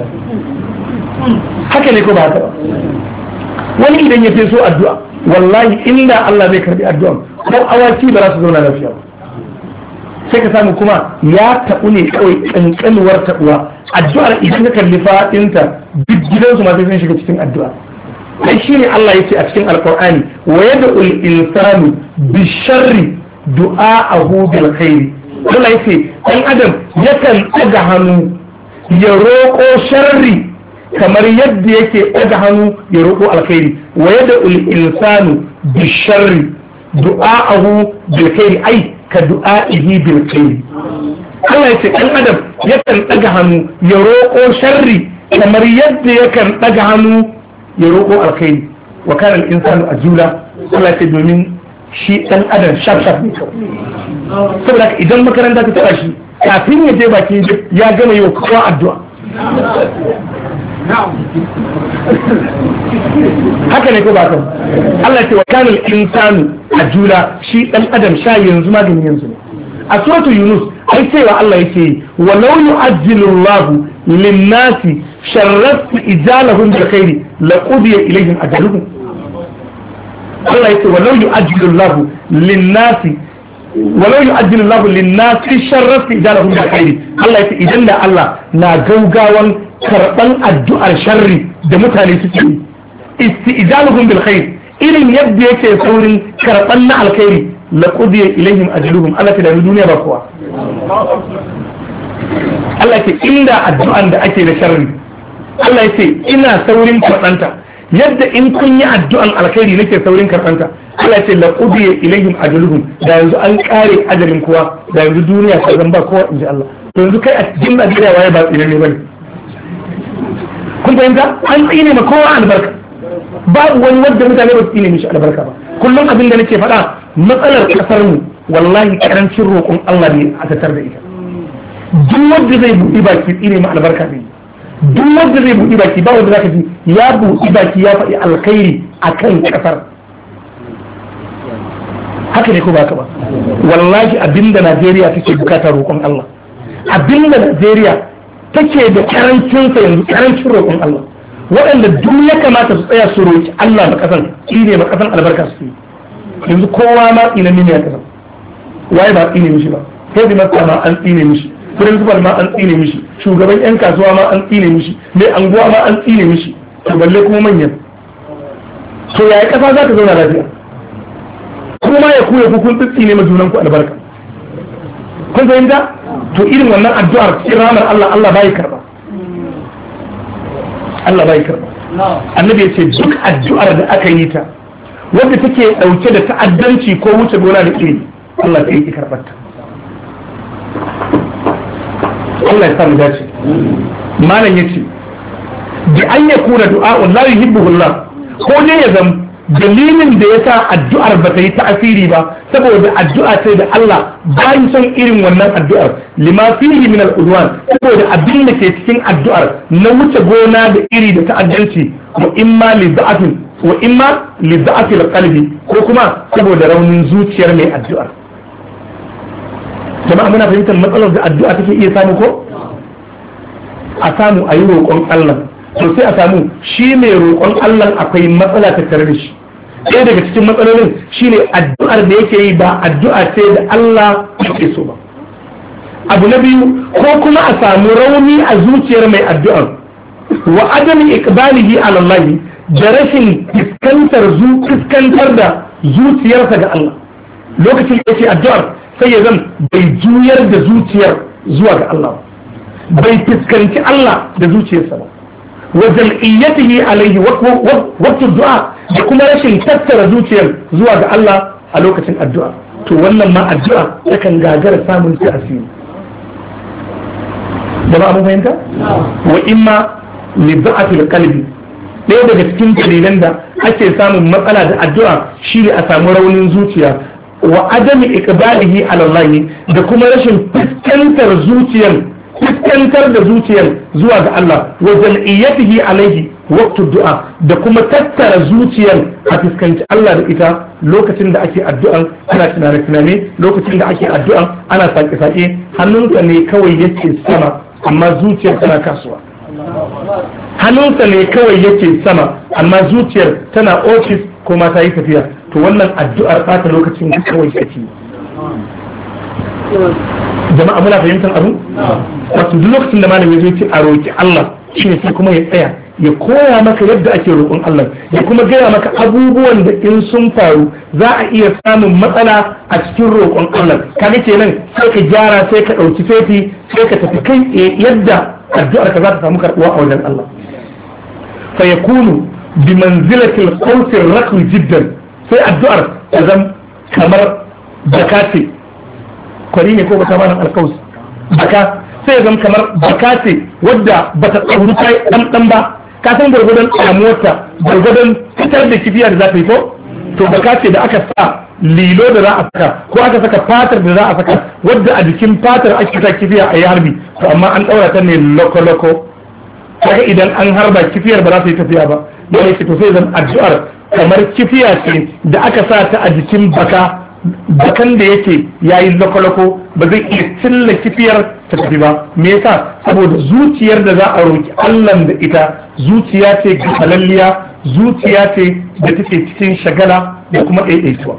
Haka ne ko ba haka ba? Wani idan ya feso addu'a, wallahi inda Allah zai karɓi addu'an, ko awaki ba za su zauna lafiya ba. sai ka samu kuma ya taɓu ne kawai ƙanƙanuwar taɓuwa. Addu'ar idan ka kalli faɗinta duk gidansu ma sai sun shiga cikin addu'a. Ai shi ne Allah ya ce a cikin Alƙur'ani wa yad'ul insanu bisharri du'a'ahu bil khairi. Allah ya ce ɗan adam yakan ɗaga hannu ya roƙo sharri kamar yadda yake ɗaga hannu ya roƙo alkhairi. Wa yad'ul insanu bisharri du'a'ahu bil khairi ai ka du'a'ihi bil khairi. Allah ya ce ɗan adam yakan ɗaga hannu ya roƙo sharri kamar yadda yakan ɗaga hannu ya roƙo alkhairi. Wa kana al-insanu ajula. Allah ya ce domin shi ɗan adam shaf ne kawai. Saboda idan makaranta ta taɓa shi kafin ya je baki ya gama yau kowa addu'a. Haka ne ko ba kan Allah ya ce wa kana al-insanu ajula, shi ɗan adam sha yanzu magani yanzu ne. A suratu Yunus ai cewa Allah yake walau yu'ajjilu Allahu lin-nasi sharrat ijalahum bil khairi laqudiya ilayhim ajaluhum. Allah yake walau yu'ajjilu Allahu lin-nasi sharrat ijalahum bil khairi. Allah yake idan da Allah na gaugawan karban addu'ar sharri da mutane suke yi istijaluhum bil khair irin yadda yake saurin karban na alkhairi laqudiya ilaihim ajluhum. Allah ta da duniya ba kowa. Allah ce inda addu'an da ake da sharri Allah ya ce ina saurin karɓanta yadda in kun yi addu'an alkhairi nake saurin karɓanta. Allah ya ce laqudiya ilaihim ajluhum, da yanzu an kare ajalin kowa, da yanzu duniya ta zan ba kowa inji Allah. To yanzu kai a cikin Najeriya waye ba tsine ne bane? Kun fahimta? An tsine ma kowa albarka. Babu wani wanda mutane ba su tsine mishi albarka ba. Kullum abin da nake faɗa matsalar kasar mu wallahi karancin roƙon Allah ne a tattar da ita. Duk wanda zai buɗi baki tsine ma albarka ne. Duk wanda zai buɗi baki ba wanda zaka ji ya buɗi baki ya faɗi alkhairi akan kasar. Haka ne ko ba ka ba? Wallahi abinda Najeriya take bukata roƙon Allah. Abinda Najeriya take da karancin sa yanzu karancin roƙon Allah. Waɗanda duk ya kamata su tsaya su roƙi Allah na ƙasan tsine ma ƙasan albarka su yi. Yanzu kowa ma tsine mini a ƙasan. Waye ba tsine mishi ba? Sai da masa ma an tsine mishi. Principal ma an tsine mishi. Shugaban 'yan kasuwa ma an tsine mishi. Mai anguwa ma an tsine mishi. To balle kuma manyan. To yaya ƙasa za ta zauna lafiya? Kuma ya kuya ku kun tsine ma junan ku albarka. Kun fahimta? To irin wannan addu'ar cikin ramar Allah bai karba. Allah bai karba. Annabi ya ce duk addu'ar da aka yi ta wadda take dauke da ta'addanci ko wuce gona da iri Allah sai ya karbar ta. Allah ya samu dace. Malam yace bi an yakuna du'a'un la yuhibbuhu Allah, ko ne ya zama dalilin da yasa addu'ar ba ta yi ta'asiri ba saboda addu'a ce da Allah bayan son irin wannan addu'ar lima fihi min al-udwan, saboda abin da ke cikin addu'ar na wuce gona da iri da ta'addanci wa imma li da'ati al-qalbi ko kuma saboda raunin zuciyar mai addu'ar. Jama'a muna fahimtar matsalar da addu'a take iya samu ko? A samu a yi roƙon Allah, to sai a samu shi mai roƙon Allah akwai matsala ta tare da shi. Ɗaya daga cikin matsalolin shine addu'ar da yake yi ba addu'a ce da Allah yake so ba. Abu na biyu, ko kuma a samu rauni a zuciyar mai addu'ar wa adam iqbalihi ala Allah, da rashin fuskantar da zuciyarsa ga Allah. Lokacin da yake addu'ar sai ya zan bai juyar da zuciyar zuwa ga Allah ba, bai fuskanci Allah da zuciyarsa ba. Wa jal'iyyatihi alaihi waqtu du'a, da kuma rashin tattara zuciyar zuwa ga Allah a lokacin addu'a. To wannan ma addu'a yakan gagara samun tasiri. Jama'a mun fahimta? Wa imma li da'atil qalbi, ɗaya daga cikin dalilan da ake samun matsala da addu'a shi ne a samu raunin zuciya wa adami iqbalihi ala Allah, da kuma rashin fuskantar da zuciyar zuwa ga Allah wa jal'iyyatihi alaihi waqtu du'a, da kuma tattara zuciyar a fuskanci Allah da ita lokacin da ake addu'an ana tunane lokacin da ake addu'an ana sake hannunsa ne kawai yake sama amma zuciyar tana kasuwa. Hannunsa ne kawai yake sama amma zuciyar tana ofis ko ma ta yi tafiya. To wannan addu'ar ɓata lokacin kawai kake. jama'a muna fahimtar abu wato duk lokacin da malami zai ce a roki Allah shine sai kuma ya tsaya ya koya maka yadda ake roƙon Allah ya kuma gaya maka abubuwan da in sun faru za a iya samun matsala a cikin roƙon Allah kaga kenan sai ka gyara sai ka ɗauki fefi sai ka tafi kai yadda addu'ar ka za ta samu karɓuwa a wajen Allah fa yakunu bi manzilatil qawsi rakwi jiddan sai addu'ar ta zama kamar bakati kwari ne ko bata malam alkaus baka sai zama kamar bakati wadda bata tsauru ta dan ba ka san gwargwadon damuwarta gwargwadon fitar da kifiya da za ta yi ko to bakati da aka sa lilo da za a saka ko aka saka fatar da za a saka wadda a jikin fatar ake sa kifiya a yi harbi to amma an daura ta ne loko kaga idan an harba kifiyar ba za ta yi tafiya ba dole ce to sai zan addu'ar kamar kifiya ce da aka sa ta a jikin bakan da yake yayi loko ba zai iya cilla kifiyar ta tafi ba me yasa saboda zuciyar da za a roki Allah da ita zuciya ce gafalalliya zuciya ce da take cikin shagala da kuma ɗaiɗaituwa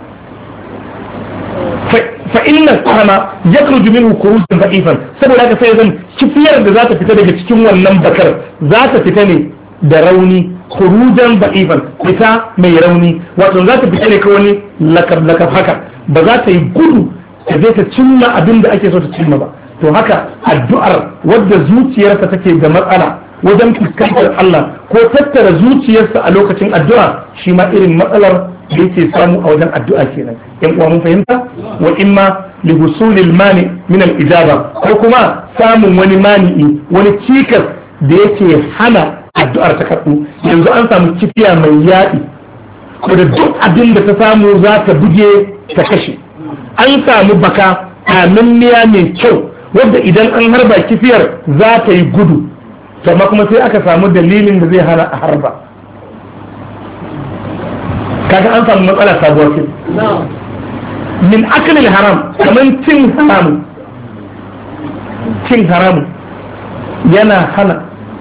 fa inna sama yakhruju minhu khurujan da'ifan saboda haka sai zan kifiyar da za ta fita daga cikin wannan bakar za ta fita ne da rauni khurujan da'ifan fita mai rauni wato za ta fita ne kawai lakab haka ba za ta yi gudu ta zai ta cimma abin da ake so ta cimma ba to haka addu'ar wadda zuciyarsa take da matsala wajen fuskantar Allah ko tattara zuciyarsa a lokacin addu'a shi ma irin matsalar da yake samu a wajen addu'a kenan yan uwa mun fahimta wa imma li husulil mani min al ijaba ko kuma samun wani mani'i wani cikas da yake hana addu'ar ta karɓu yanzu an samu kifiya mai yaɗi ko da duk abin da ta samu za ta buge ta kashe an samu baka aminniya mai kyau wadda idan an harba kifiyar za ta yi gudu amma kuma sai aka samu dalilin da zai hana a harba kaga an samu matsala sabuwar kin min akalil haram kamar cin haramu yana hana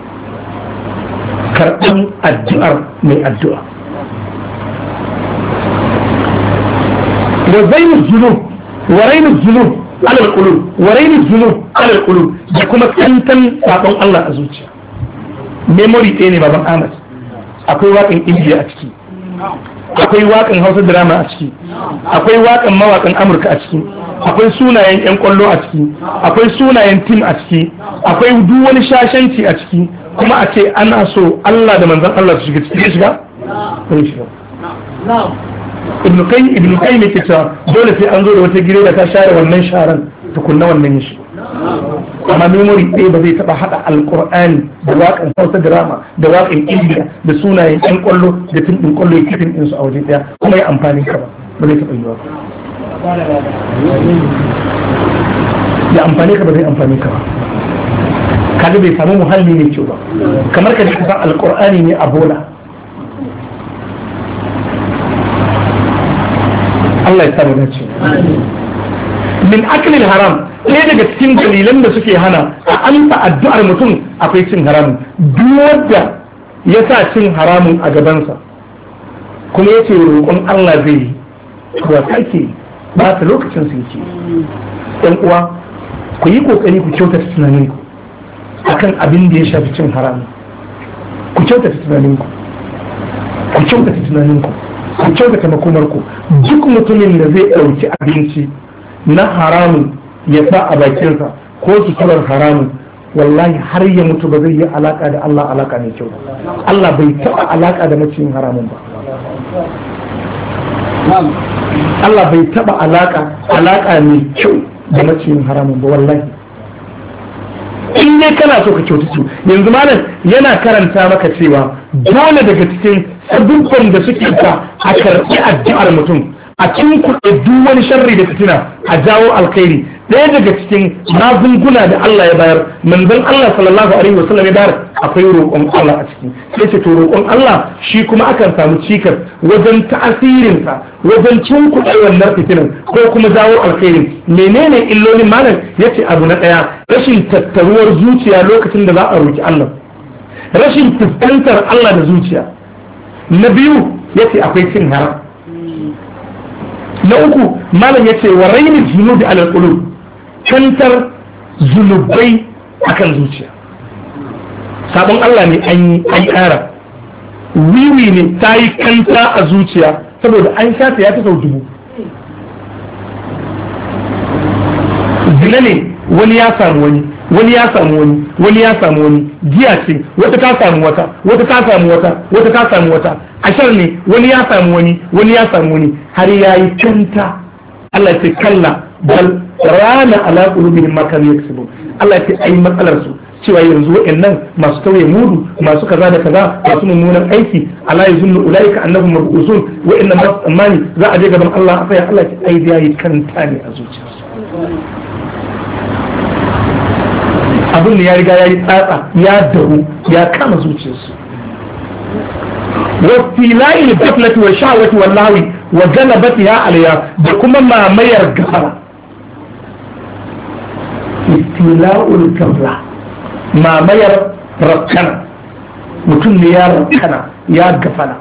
karɓar addu'ar mai addu'a wa zainul junub wa rainul junub alal qulub wa rainul junub alal qulub da kuma kantan sabon Allah a zuciya memory ɗaya ne baban Ahmad akwai waƙan Indiya a ciki akwai waƙan Hausa drama a ciki akwai waƙan mawaƙan Amurka a ciki akwai sunayen ƴan ƙwallo a ciki akwai sunayen tim a ciki akwai duk wani shashanci a ciki kuma a ce ana so Allah da manzon Allah su shiga ciki shiga ibn kai ne ke cewa dole sai an zo da wata gire da ta share wannan sharan tukunna wannan shi amma memory ɗaya ba zai taɓa haɗa alƙur'ani da waƙan Hausa drama da waƙan Indiya da sunayen ƴan ƙwallo da tim ɗin ƙwallo ya kifin ɗinsu a waje ɗaya kuma ya amfani ka ba zai taɓa yiwa ya amfani ka ba zai amfani ka ba kaga bai samu muhalli ne kyau ba kamar ka ji ka san alƙur'ani ne a bola Allah ya samu dace min aklil haram ɗaya daga cikin dalilan da suke hana a amsa addu'ar mutum akwai cin haramun duk wanda ya sa cin haramun a gabansa kuma ya ce roƙon Allah zai yi wa sake ba ta lokacin su yake ɗan uwa ku yi ƙoƙari ku kyautata tunaninku akan abin da ya shafi cin haramun ku kyautata tunaninku ku kyautata tunaninku ku kyautata makomarku duk mutumin da zai ɗauki abinci na haramun ya sa a bakinsa ko suturar haramun wallahi har ya mutu ba zai yi alaka da Allah alaka mai kyau Allah bai taɓa alaka da maciyin haramun ba Allah bai taɓa alaka mai kyau da maciyin haramun ba wallahi in dai kana so ka kyautatu yanzu malam yana karanta maka cewa dole daga cikin sabbin da suke ka a karɓi addu'ar mutum a cikin kuɗe duk wani sharri da fitina a jawo alkhairi ɗaya daga cikin magunguna da Allah ya bayar manzon Allah sallallahu alaihi wasallam ya bayar akwai roƙon Allah a ciki sai ce to roƙon Allah shi kuma akan samu cikas wajen ta'asirinsa wajen cin kuɗe wannan fitinan ko kuma jawo alkhairi menene illolin malam yace abu na ɗaya rashin tattaruwar zuciya lokacin da za a roƙi Allah rashin fuskantar Allah da zuciya na biyu yace akwai cin haram na uku malam yace wa raini junud ala qulub kantar zunubai akan zuciya. Sabon Allah ne an yi ƙara, wiwi ne ta yi kanta a zuciya saboda an sha ta ya fi sau 1000. Zina ne wani ya samu wani ya samu wani ya samu wani, giya ce wata ta samu wata ta samu wata ta samu wata, ashar ne wani ya samu wani ya samu wani, har ya yi kanta. Allah ce kalla bal rana ala qulubihim ma kanu yaksubun. Allah ce ai matsalar su cewa yanzu wa'annan masu tauye mudu, masu kaza da kaza, masu mummunan aiki, ala yazunnu ulaika annahum mabusun, wa'annan masu tsammani za a je gaban Allah a tsaya. Allah ce ai da yi kanta ne a zuciyarsu. Abin da ya riga ya yi tsatsa, ya dahu, ya kama zuciyarsu. Wastila'il gaflati wa sha'wati wallahi wa galabatiha alayya, da kuma mamayar gafara. Istila'ul gafla, mamayar rakkana, mutum ne ya rakkana, ya gafala.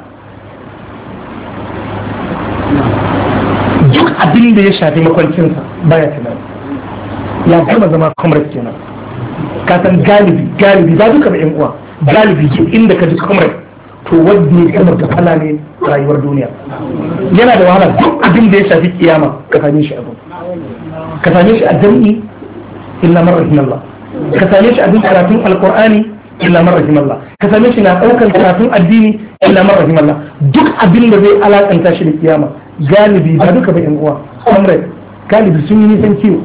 Duk abin da ya shafi makwancinsa baya tunani, ya gama zama comrade kenan. Ka san galibi ba duka ba yan uwa, galibi duk inda ka ji comrade to wanda ya gama gafala ne rayuwar duniya. Yana da wahala duk abin da ya shafi kiyama ka same shi abu, ka same shi a jam'i illa man rahimallah, ka same shi a duk karatun alqur'ani illa man rahimallah, ka same shi na daukar karatun addini illa man rahimallah. Duk abin da zai alakanta shi da kiyama galibi ba duka ba yan uwa, comrade galibi sun yi nisan kiwo.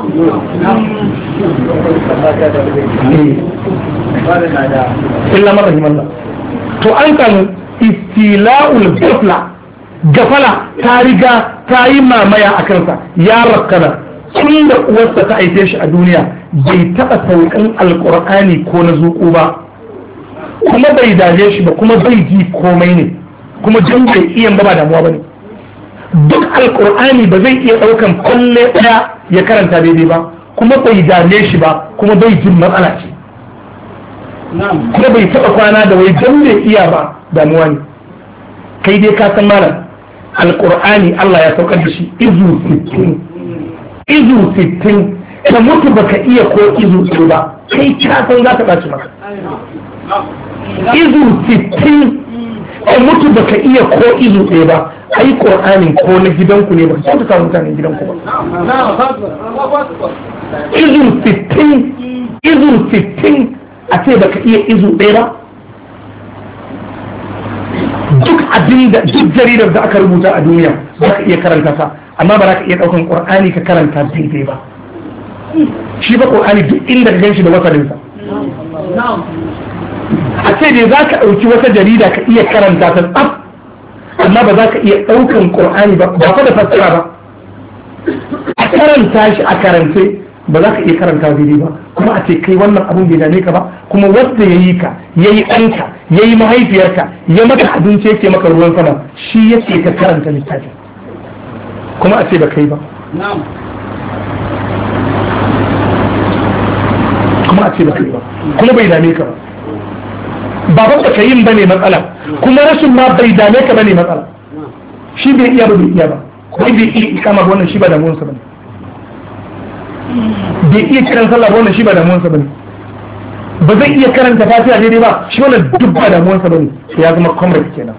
illa man rahimallah. To an samu istila'ul gafala ta riga ta yi mamaya a kansa, ya rakkana tun da uwarsa ta aife shi a duniya bai taɓa sauƙin alƙur'ani ko na zuƙu ba, kuma bai dame shi ba, kuma bai ji komai ne, kuma jan bai iya ba damuwa ba ne. Duk alƙur'ani ba zai iya ɗaukan kwalle ɗaya ya karanta daidai ba, kuma bai dame shi ba, kuma bai jin matsala ce, kuma bai taɓa kwana da wai don bai iya ba damuwa ne. Kai dai ka san malam alƙur'ani Allah ya saukar da shi izu 60, ka mutu baka iya ko izu 1 ba, kai ka san za ta ɓaci maka. Izu 60 ka mutu baka iya ko izu 1 ba, ai ƙur'anin ko na gidanku ne ba ka ta samu mutanen gidanku ba. Izu 60 a ce baka iya izu 1 ba. Duk abin da duk jaridar da aka rubuta a duniya za ka iya karanta ta, amma ba za ka iya ɗaukan ƙur'ani ka karanta daidai ba. Shi ba ƙur'ani duk inda ka gan shi da wasalinsa. A ce dai za ka ɗauki wata jarida ka iya karanta ta tsaf, amma ba za ka iya ɗaukan ƙur'ani ba fa da fassara ba. A karanta shi a karance ba za ka iya karanta daidai ba, kuma a ce kai wannan abun bai dame ka ba, kuma wanda ya yi ka, ya yi ɗanka, ya yi mahaifiyarka, ya maka abinci yake maka ruwan sama, shi yake ka karanta littafi, kuma a ce ba kai ba. Kuma a ce ba kai ba, kuma bai dame ka ba. Baban da ka yin ba ne matsala, kuma rashin ma bai dame ka ba ne matsala. Shi bai iya ba, bai iya ba, bai iya ikama wannan shi ba damuwarsa ba ne. Bai iya kiran sallah ba wannan shi ba damuwarsa ba ne. Ba zai iya karanta fatiha daidai ba, shi wannan duk ba damuwarsa ba ne, ya zama comrade kenan.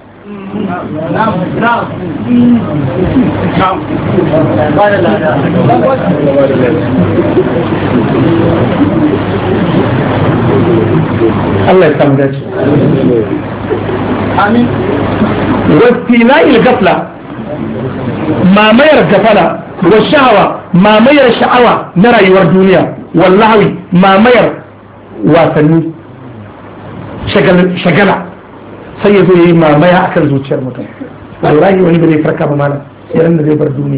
Allah ya samu dace. Amin. Wastila'il gafla, mamayar gafala, wa sha'awa, mamayar sha'awa na rayuwar duniya, wallahi mamayar wasanni, shagala, sai ya zo ya yi mamaya akan zuciyar mutum. Wallahi wani da zai farka ba malam, yaran da zai bar duniya.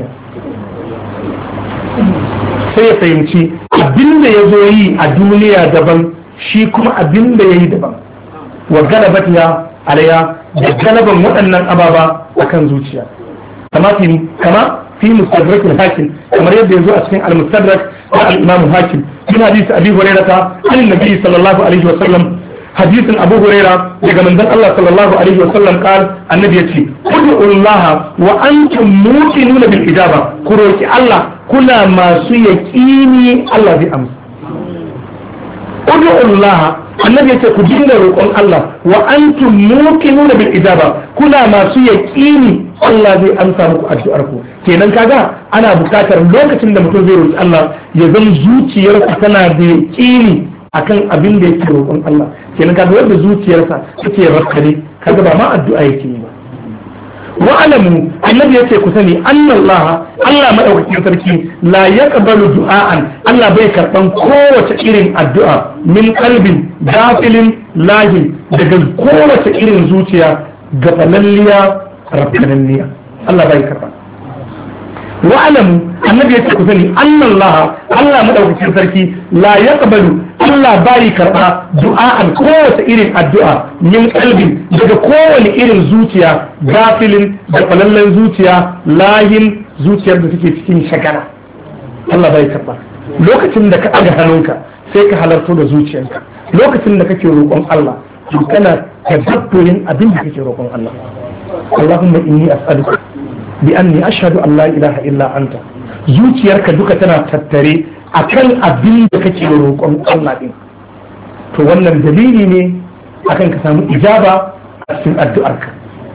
Sai ya fahimci abin da ya zo yi a duniya daban, shi kuma abin da ya yi daban. Wa galabat ya alaya da galaban waɗannan ababa akan zuciya. Kama fi mustadrak al-hakim, kamar yadda ya zo a cikin al-mustadrak da al-imam hakim. Min hadisi Abi Hurairah an Nabi sallallahu alaihi wa sallam, hadisin Abu Hurairah daga manzon Allah sallallahu alaihi wa sallam qal, annabi yace ud'u Allah wa antum muqinuna bil ijaba, ku roki Allah kuna masu yaqini Allah zai amsa ud'u Allah annabi yace ku dinga roƙon Allah wa antum muqinuna bil ijaba kuna masu yaqini Allah zai amsa muku addu'ar ku kenan kaga ana buƙatar lokacin da mutum zai roƙi Allah ya zama zuciyarsa tana da yaqini akan abin da yake roƙon Allah kenan kaga wanda zuciyarsa take rakkare kaga ba ma addu'a yake yi ba wa alamu annabi yace ku sani annallaha Allah madaukakin sarki la yaqbalu du'aan Allah bai karban kowace irin addu'a min qalbin gafilin lahin daga kowace irin zuciya gafalalliya rabbananniya Allah bai karba wa alamu annabi yace ku sani annallaha Allah madaukakin sarki la yaqbalu Allah bai karba du'a'an kowace irin addu'a min qalbin daga kowane irin zuciya gafilin da falallen zuciya lahin zuciyar da take cikin shagara Allah bai karba lokacin da ka ɗaga hannunka sai ka halarto da zuciyarka lokacin da kake roƙon Allah to kana tadabburin abin da kake roƙon Allah Allahumma inni as'aluka bi anni ashhadu an la ilaha illa anta zuciyarka duka tana tattare akan abin da kake roƙon Allah din to wannan dalili ne akan ka samu ijaba a cikin addu'arka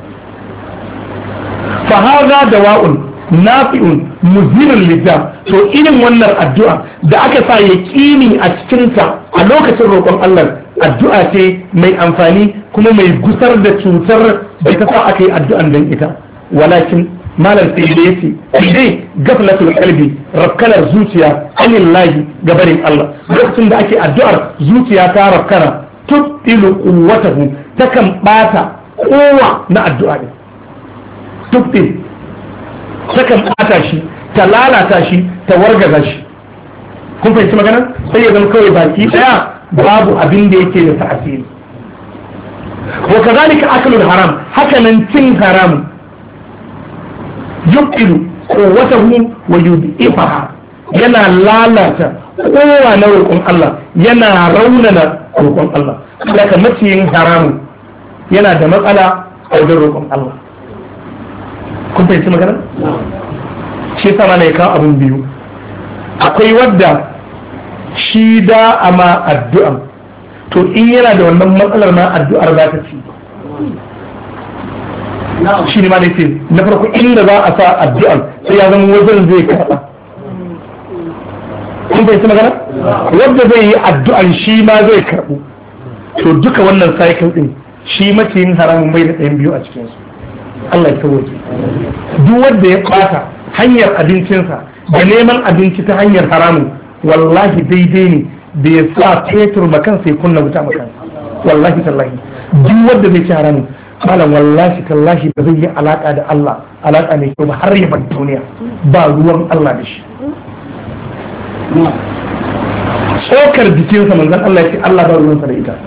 fa hadha dawa'un nafi'un muzilun lidda to irin wannan addu'a da aka sa yaqini a cikin ta a lokacin roƙon Allah addu'a ce mai amfani kuma mai gusar da cutar da ta sa aka yi addu'an dan ita walakin malam sai da yace sai gaflatul qalbi rakkanar zuciya anillahi gabarin Allah lokacin da ake addu'ar zuciya ta rakkana tubtilu quwwatahu takan bata kowa na addu'a ne tubtil takan bata shi ta lalata shi ta wargaza shi kun fahimci magana sai ya zama kawai baki daya babu abin da yake da ta'asiri wa kazalika aklul haram haka nan cin haramun yuqilu quwwatahu wa yud'ifaha yana lalata kowa na roƙon Allah yana raunana roƙon Allah daga maciyin haramu yana da matsala a wajen roƙon Allah kun fahimci magana shi yasa mana ya kawo abun biyu akwai wadda shi da ama addu'a to in yana da wannan matsalar na addu'ar za ta ci shi ne ma da yake na farko inda za a sa addu'ar sai ya zama wajen zai karɓa kun bai magana wanda zai yi addu'ar shi ma zai karɓu to duka wannan cycle din shi maciyin haramun bai da ɗayan biyu a cikinsu Allah ya sauke duk wanda ya ɓata hanyar abincinsa da neman abinci ta hanyar haramun wallahi daidai ne da ya sa fetur makansa ya kunna wuta makansa wallahi tallahi duk wanda zai ci haramun malam wallahi tallahi ba zai yi alaka da Allah alaka ne ko ba har ya bar duniya ba ruwan Allah da shi tsokar jikinsa manzon Allah ya ce Allah ba ruwansa da ita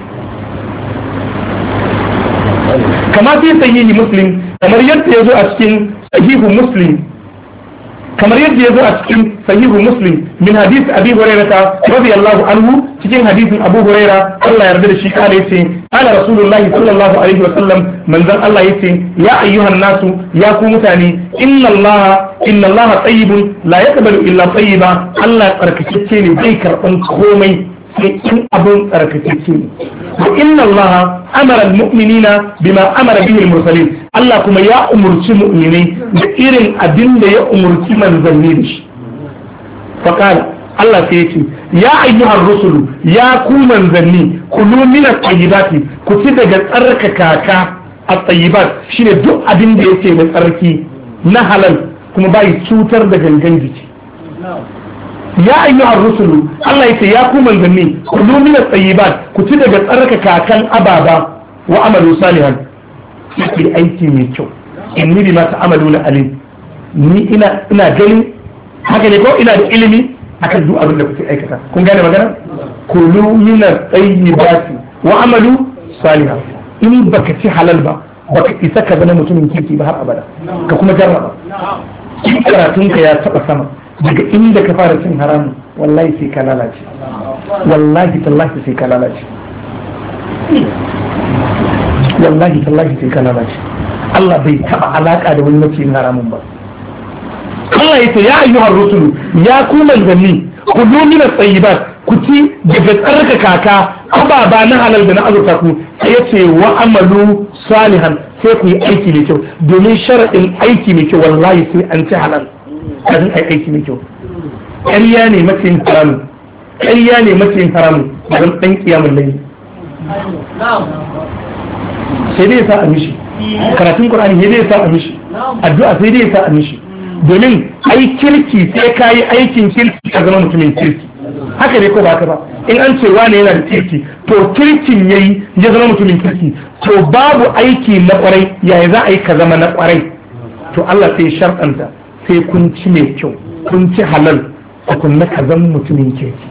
kama fi sahihi muslim kamar yadda ya zo a cikin sahihu muslim kamar yadda ya zo a cikin sahihu muslim min hadith abi hurairah radiyallahu anhu cikin hadisin abu hurairah Allah yarda da shi kale yace ala rasulullahi sallallahu alaihi wa sallam manzon Allah yace ya ayyuhan nasu ya ku mutane inna Allah tayyibun la yaqbalu illa tayyiba Allah tsarkakecce ne bai karban komai sai in abun tsarkakecce ne wa inna Allah amara almu'minina bima amara bihi almursalin Allah kuma ya umurci mu'minai da irin abin da ya umurci manzanni da shi faqala Allah sai ya ce ya ayyuhar rusulu ya ku manzanni kulu min at-tayyibati ku ci daga tsarkaka at-tayyibat shine duk abin da yake da tsarki na halal kuma bai cutar da gangan jiki ya ayyuhar rusulu Allah ya ce ya ku manzanni kulu min at-tayyibat ku ci daga tsarkakakan ababa wa amalu salihan sai aiki mai kyau inni bima ta'maluna alim ni ina ganin haka ne ko ina da ilimi akan duk abin da kuke aikata kun gane magana kulu min at-tayyibati wa amalu salihan in baka ci halal ba baka isa ka zama mutumin kirki ba har abada ka kuma jarraba in karatunka ya taba sama daga inda ka fara cin haramun wallahi sai ka lalace wallahi tallahi sai ka lalace wallahi tallahi sai ka lalace Allah bai taba alaka da wani maciyin haramun ba Allah ya ce ya ayyuhar rusulu ya ku manzanni kulu min at-tayyibat ku ci daga tsarka kaka ababa na halal da na azurta ku sai ya ce wa amalu salihan sai ku yi aiki mai kyau domin sharaɗin aiki mai kyau wallahi sai an ci halal kafin ai aiki mai kyau ƙarya ne matsayin haramu ƙarya ne matsayin haramu don ɗan kiyamun layi sai dai ya sa a mishi karatun Qur'ani sai dai ya sa a mishi addu'a sai dai ya sa a mishi domin ai kirki sai ka yi aikin kirki ka zama mutumin kirki haka ne ko ba haka ba in an ce wane yana da kirki to kirkin yayi ya zama mutumin kirki to babu aiki na kwarai yaya za a yi ka zama na kwarai to Allah sai sharɗanta sai kun ci mai kyau kun ci halal kunna ka zama mutumin kirki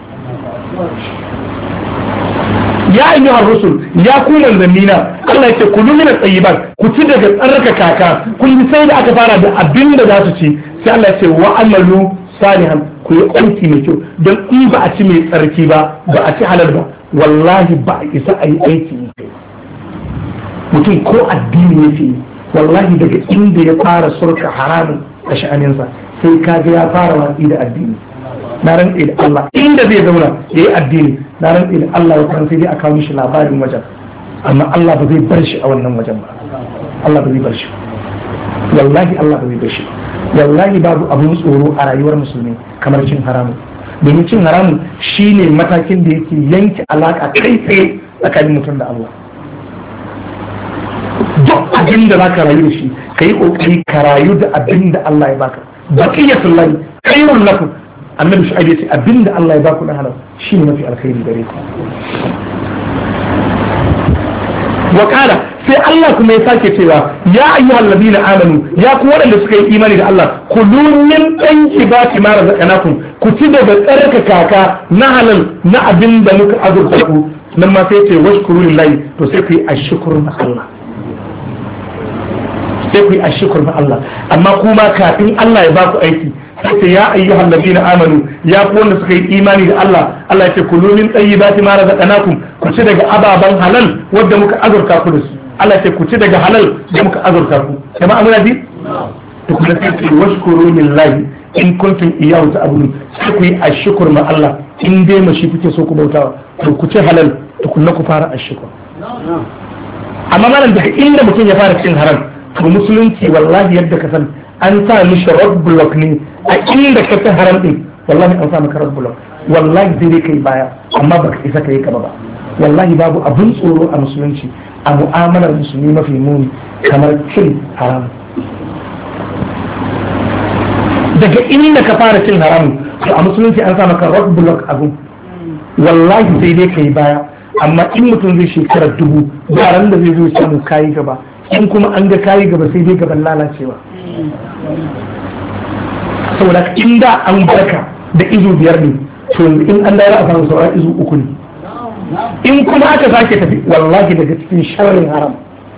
ya ayyuhar rusul ya ku manzannina Allah ya ce kulu min at-tayyibat ku ci daga tsarka kaka kun sai da aka fara da abin da za su ci sai Allah ya ce wa amalu salihan ku yi aiki mai kyau don in ba a ci mai tsarki ba ba a ci halal ba wallahi ba a isa a yi aiki mai kyau mutum ko addini ya fi wallahi daga inda ya fara surka haramun a sha'aninsa sai kaga ya fara watsi da addini na rantse da Allah inda zai zauna ya yi addini na rantse da Allah ya kan sai dai a kawo mishi labarin wajen amma Allah ba zai bar shi a wannan wajen ba Allah ba zai bar shi wallahi Allah ba zai bar shi wallahi babu abun tsoro a rayuwar musulmi kamar cin haramun domin cin haramun shine matakin da yake yanke alaka kai tsaye tsakanin mutum da Allah duk abin da zaka rayu da shi ka yi kokari ka rayu da abin da Allah ya baka baqiyatul lahi khairul lakum annabi shu'aib ya ce abin da Allah ya baku na halal shine mafi alkhairi gare ku wa qala sai Allah kuma ya sake cewa ya ayyuhal ladina amanu ya ku waɗanda suka yi imani da Allah kulu min tayyibati ma razaqnakum ku ci daga tsarka kaka na halal na abin da muka azurta ku nan ma sai ce washkuru lillahi to sai ku yi ashkuru na Allah sai ku yi ashkuru na Allah amma kuma kafin Allah ya ba ku aiki sai ya ayyuhal ladina amanu ya ku wanda suka yi imani da Allah Allah ya ce kulu min tayyibati ma razaqnakum ku ci daga ababan halal wanda muka azurta ku da su Allah ce ku ci daga halal da muka azurta ku jama'a muna ji to kuma sai ku washkuru lillahi in kuntum iyyahu ta'budun sai ku yi ashkur ma Allah in dai mashi kuke so ku bautawa to ku ci halal to kunna ku fara ashkur amma malam da inda mutum ya fara cin haram to musulunci wallahi yadda ka san an sa mishi rabbulok ne a inda ka ci haram din wallahi an sa maka rabbulok wallahi sai dai kai baya amma baka isa kai gaba ba wallahi babu abun tsoro a musulunci a mu'amalar musulmi mafi muni kamar cin haram daga inda ka fara cin haram to a musulunci an sa maka rock block abun wallahi sai dai kai baya amma in mutum zai shekara 1000 ba ran da zai zo samu kayi gaba in kuma an ga kayi gaba sai dai gaban lalacewa saboda inda an barka da izu 5 ne to in an dawo a samu sauran izu 3 ne in kuma aka sake tafi wallahi daga cikin sharrin haram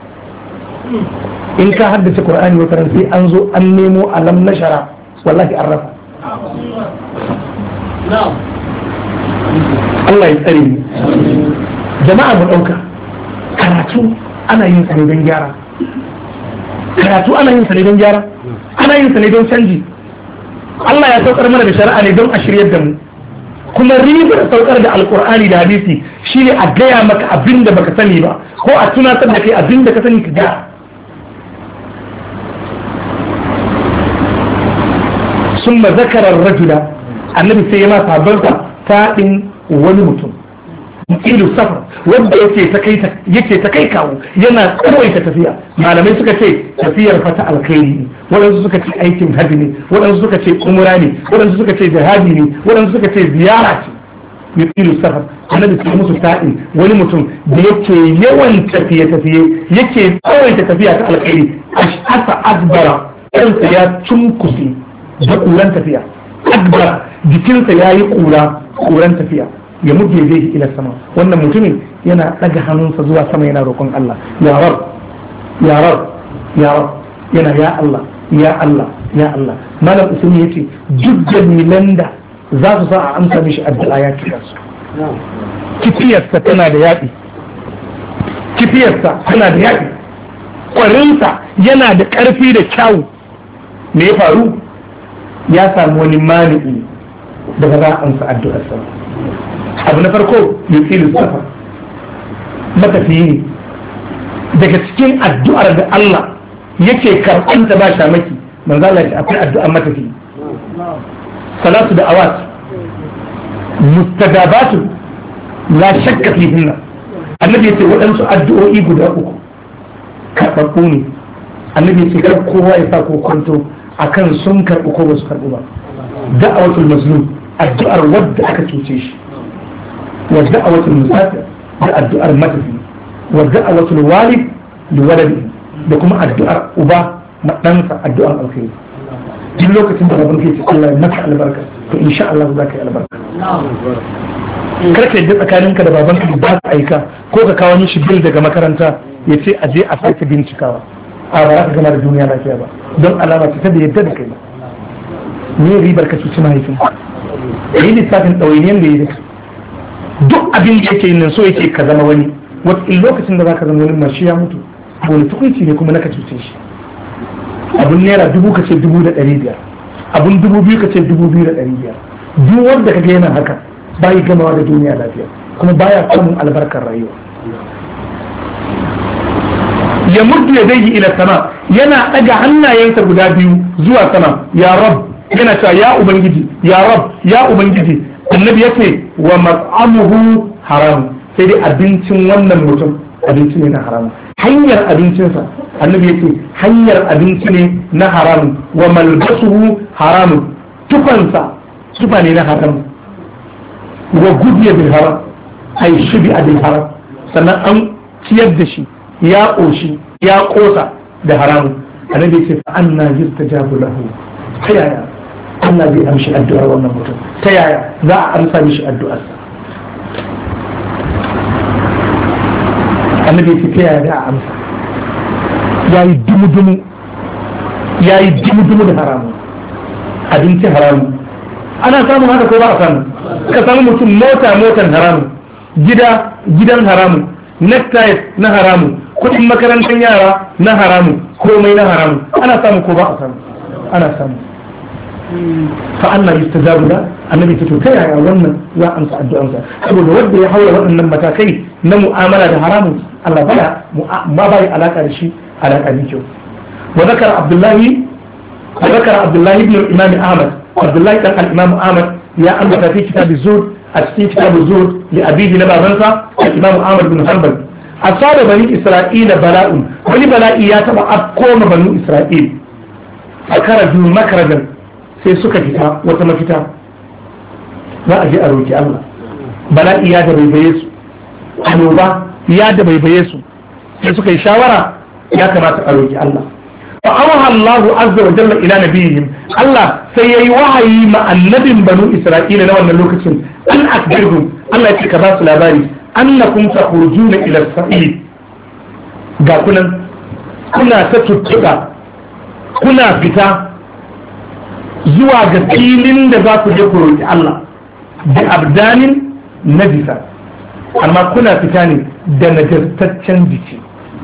in ka haddace Qur'ani wata ran sai an zo an nemo alam nashara wallahi an rafa Allah ya tsare ni jama'a mu dauka karatu ana yin sa ne don gyara karatu ana yin sa ne don gyara ana yin sa ne don canji Allah ya saukar mana da shari'a ne don a shiryar da mu kuma ribar saukar da alkur'ani da hadisi shine a gaya maka abin da baka sani ba ko a tunatar da kai abin da ka sani ka ga summa zakara ar-rajula annabi sai ya ma sabansa fadin wani mutum ilu safar wanda yake ta kai kawo yana tsawaita tafiya malamai suka ce tafiyar fata alkhairi waɗansu suka ce aikin hajji ne waɗansu suka ce umra ne waɗansu suka ce jihadi ne waɗansu suka ce ziyara ce ilu safar annabi sai musu ta'in wani mutum da yake yawan tafiye-tafiye yake tsawaita tafiya ta alkhairi ash'asa adbara kansa ya cunkusi da ƙuran tafiya adbara jikinsa ya yi ƙuran tafiya ya muke zai ila sama wannan mutumin yana ɗaga hannunsa zuwa sama yana roƙon Allah ya rab ya rab ya rab yana ya Allah ya Allah ya Allah malam usman yace duk dalilan da za su sa a amsa mishi addu'a ya kira su kifiyarsa tana da yaɗi kifiyarsa tana da yaɗi ƙwarinsa yana da ƙarfi da kyawu me ya faru ya samu wani mani'i daga za a amsa addu'arsa. Abu na farko yuqilu safar, matafiyi ne daga cikin addu'ar da Allah yake karɓanta ba shamaki, manzo Allah ya akwai addu'ar matafiyi. Salatu da awat mustadabatu la shakka fihinna, annabi yace waɗansu addu'o'i guda uku karɓaɓɓu ne. Annabi yace kar kowa ya sa kokonto akan sun karɓi ko ba su karɓi ba. Da'awatul mazlum, addu'ar wadda aka cuce shi, wa da'awatul musafir, da addu'ar matafi, wa da'awatul walid li waladi, da kuma addu'ar uba na ɗansa, addu'ar alkhairi. Duk lokacin da baban kai ce Allah ya maka albarka, to insha Allah za ka yi albarka. Kar ka yadda tsakaninka da baban ka ba ka aika ko ka kawo mishi bil daga makaranta ya ce a je a sake bincikawa, a ba za ka gama da duniya lafiya ba, don alama ce ta da yadda da kai ba. Me ribar ka cuci mahaifin ka yi lissafin ɗawainiyar da ya yi duk abin da yake nan so yake ka zama wani, wata lokacin da za ka zama wani mashi ya mutu, wani tukunci ne kuma na ka cuce shi. Abun naira 1000 ka ce 1500, abun 2000 ka ce 2500. Duk wanda ka ga yana haka bayi gamawa da duniya lafiya, kuma baya samun albarkar rayuwa. Ya muddu ya dai ila sama, yana ɗaga hannayensa guda biyu zuwa sama, ya rab, yana cewa ya ubangiji, ya rab, ya ubangiji. Annabi ya ce wa mat'amuhu haram, sai dai abincin wannan mutum abinci ne na haram. Hanyar abincinsa, annabi ya ce hanyar abinci ne na haram. Wa malbasuhu haram, tufansa tufa ne na haram. Wa gudiya bil haram, ai shubi a bil haram, sannan an ciyar da shi ya ƙoshi ya ƙosa da haramun. Annabi ya ce fa anna yustajabu lahu, ta yaya Allah zai amshi addu'ar wannan mutum, ta yaya za a amsa mishi addu'arsa? Annabi ya ce ta yaya za a amsa? Yayi dumu-dumu da haramun, abinci haramun. Ana samun haka ko ba a samu? Ka samu mutum motan haramun, gidan haramun, necktie na haramun, kuɗin makarantar yara na haramun, komai na haramun. Ana samu ko ba a samu? Ana samu. Fa Allah yustajabu da, annabi ta to ta yaya wannan za a amsa addu'ansa? Saboda wanda ya haura waɗannan matakai na mu'amala da haramun, Allah ba bai alaka da shi alaka mai kyau. Wa zakara Abdullahi ibn al-Imam Ahmad, Abdullahi dan al-Imam Ahmad ya ambata fi kitab az-Zuhd, a cikin kitab az-Zuhd li abihi na babansa al-Imam Ahmad bin Hanbal. Asaba bani Isra'ila bala'un, wani bala'i ya taba akkoma bani Isra'il. Akaraju makarajan, sai suka fita wata mafita, za a je a roki Allah. Bala'i ya da baibaye su, annoba ya da baibaye su, sai suka yi shawara ya kamata a roki Allah. Fa awha Allahu azza wa jalla ila nabiyihim, Allah sai yayi wahayi ma annabin banu Isra'ila na wannan lokacin, an akbirhum, Allah ya ce ka ba su labari, annakum takhrujuna ila as-sa'id, ga kunan kuna ta tuttuka, kuna fita zuwa ga filin da za ku je ku roki Allah bi abdanin najisa, amma kuna fita ne da najastaccen jiki.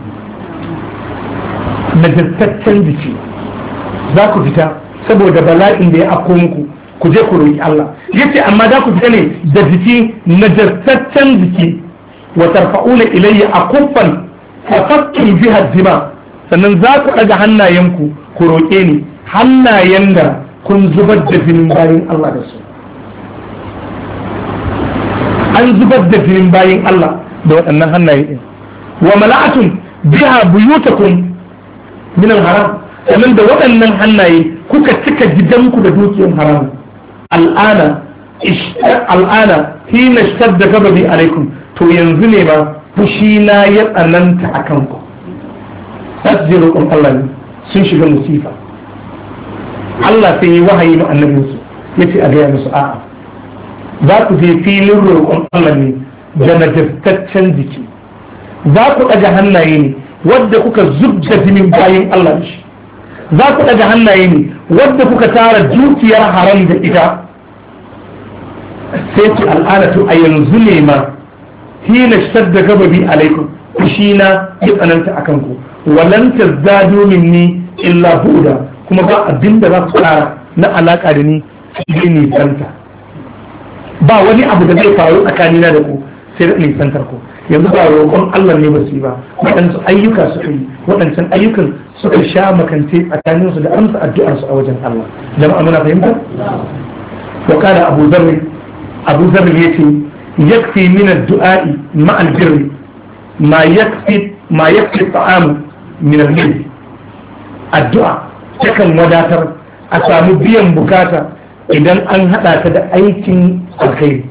Najastaccen jiki za ku fita saboda bala'in da ya afko muku, ku je ku roki Allah. Yace amma za ku fita ne da jiki najastaccen jiki. Wa tarfa'una ilayya akuffan tafattum biha dima, sannan za ku daga hannayenku ku roke ni, hannayen da kun zubar da jinin bayin Allah da su. An zubar da jinin bayin Allah da waɗannan hannaye ɗin. Wa mala'atun biha buyutakum min al-haram, sannan da waɗannan hannaye kuka cika gidanku da dukiyar haram. Al'ana hina shtadda gababi alaikum, to yanzu ne ba fushi na ya tsananta a kanku. Za su je roƙon Allah ne, sun shiga musifa. Allah sai yi wahayi ma annabinsu ya ce a gaya musu a'a, za ku je filin roƙon Allah ne da najastaccen jiki, za ku ɗaga hannaye ne wadda kuka zubda jinin bayin Allah da shi, za ku ɗaga hannaye ne wadda kuka tara dukiyar haram da ita. Sai ce al'adatu a yanzu ne ma hina shadda gababi alaikum, fushina ya tsananta a kanku, walan tazdadu minni illa bu'da, kuma ba abin da za ku ƙara na alaka da ni sai nisanta, ba wani abu da zai faru tsakanina da ku sai da nisantar ku. Yanzu ba roƙon Allah ne ba su yi ba, waɗansu ayyuka suka yi, waɗancan ayyukan suka sha makance tsakaninsu da amsa addu'arsu a wajen Allah. Jama'a muna fahimta? Wa kana Abu Zarr yace yakfi min ad-du'a'i ma al-birri ma yakfi ta'am min al-milh. Addu'a takan wadatar a samu biyan bukata idan an hada ta da aikin alkhairi.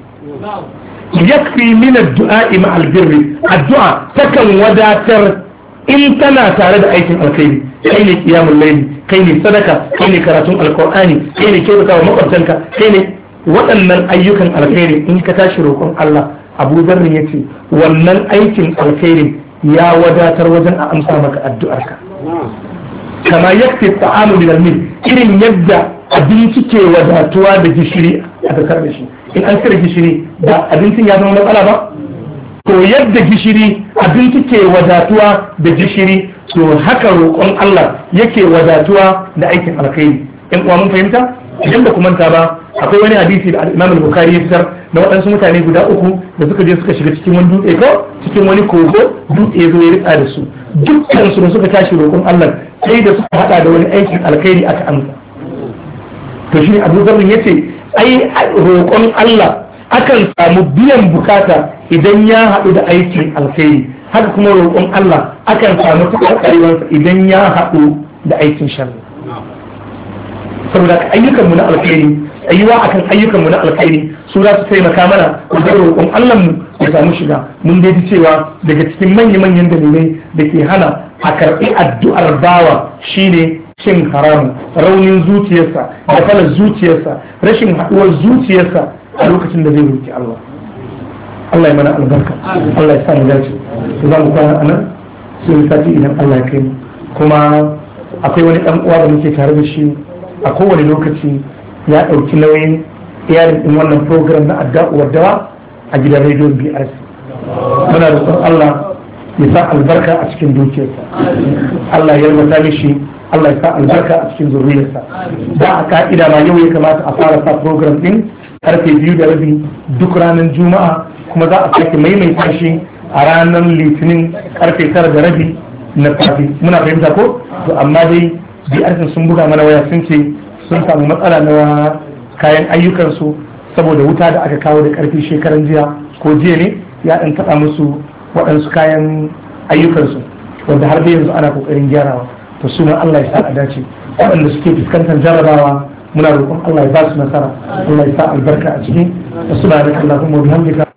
Yakfi min ad-du'a'i ma al-birri, addu'a takan wadatar in tana tare da aikin alkhairi. Kai ne qiyamul layl, kai ne sadaka, kai ne karatun alqur'ani, kai ne kyautatawa makwabtanka, kai ne waɗannan ayyukan alkhairi. In ka tashi roƙon Allah, Abu Dharr yace wannan aikin alkhairi ya wadatar wajen a amsa maka addu'arka. Kama yakfi ta'amu min al-milh, irin yadda abinci ke wadatuwa da gishiri a takar da shi. In an cire gishiri da abincin ya zama matsala ba, to yadda gishiri abinci ke wadatuwa da gishiri, to haka roƙon Allah yake wadatuwa da aikin alkhairi. In uwa mun fahimta? Idan ba ku manta ba, akwai wani hadisi da Imam al-Bukhari ya fitar na waɗansu mutane guda uku da suka je suka shiga cikin wani dutse ko cikin wani kogo, dutse zo ya rika da su. Dukkan su da suka tashi roƙon Allah sai da suka hada da wani aikin alkhairi aka amsa. To shi Abu Dharr yace ai roƙon Allah akan samu biyan bukata idan ya haɗu da aikin alkhairi, haka kuma roƙon Allah akan samu taɓarɓarewarsa idan ya haɗu da aikin sharri. Saboda ayyukanmu na alkhairi, ayyuwa akan ayyukanmu na alkhairi su za su taimaka mana wajen roƙon Allah mu ya samu shiga. Mun dai ji cewa daga cikin manya-manyan dalilai da ke hana a karɓi addu'ar bawa shine cin haramu, raunin zuciyarsa, gafalar zuciyarsa, rashin haɗuwar zuciyarsa a lokacin da zai roƙi Allah. Allah ya mana albarka, Allah ya sa mu dace. Za mu kwana a nan sai sati idan Allah ya kai mu. Kuma akwai wani ɗan uwa da muke tare da shi a kowane lokaci ya ɗauki nauyin iyarin ɗin wannan program na addu'ar dawa a gidan rediyon BRC. Muna roƙon Allah ya sa albarka a cikin dukiyarsa, Allah ya yarda mishi, Allah ya sa albarka a cikin zurriyarsa. Da a ka'ida ma yau ya kamata a fara sa program ɗin karfe 2:30 duk ranar Juma'a, kuma za a sake maimaita shi a ranar Litinin karfe 9:30 na safe. Muna fahimta ko? To amma dai BRC sun buga mana waya sun ce sun samu matsala na kayan ayyukansu saboda wuta da aka kawo da karfi shekaran jiya ko jiya ne ya ɗan taɓa musu waɗansu kayan ayyukansu wanda har da yanzu ana ƙoƙarin gyarawa. To su ma Allah ya sa a dace. Waɗanda suke fuskantar jarabawa muna roƙon Allah ya ba su nasara, Allah ya sa albarka a ciki. Subhanakallahumma wa bihamdika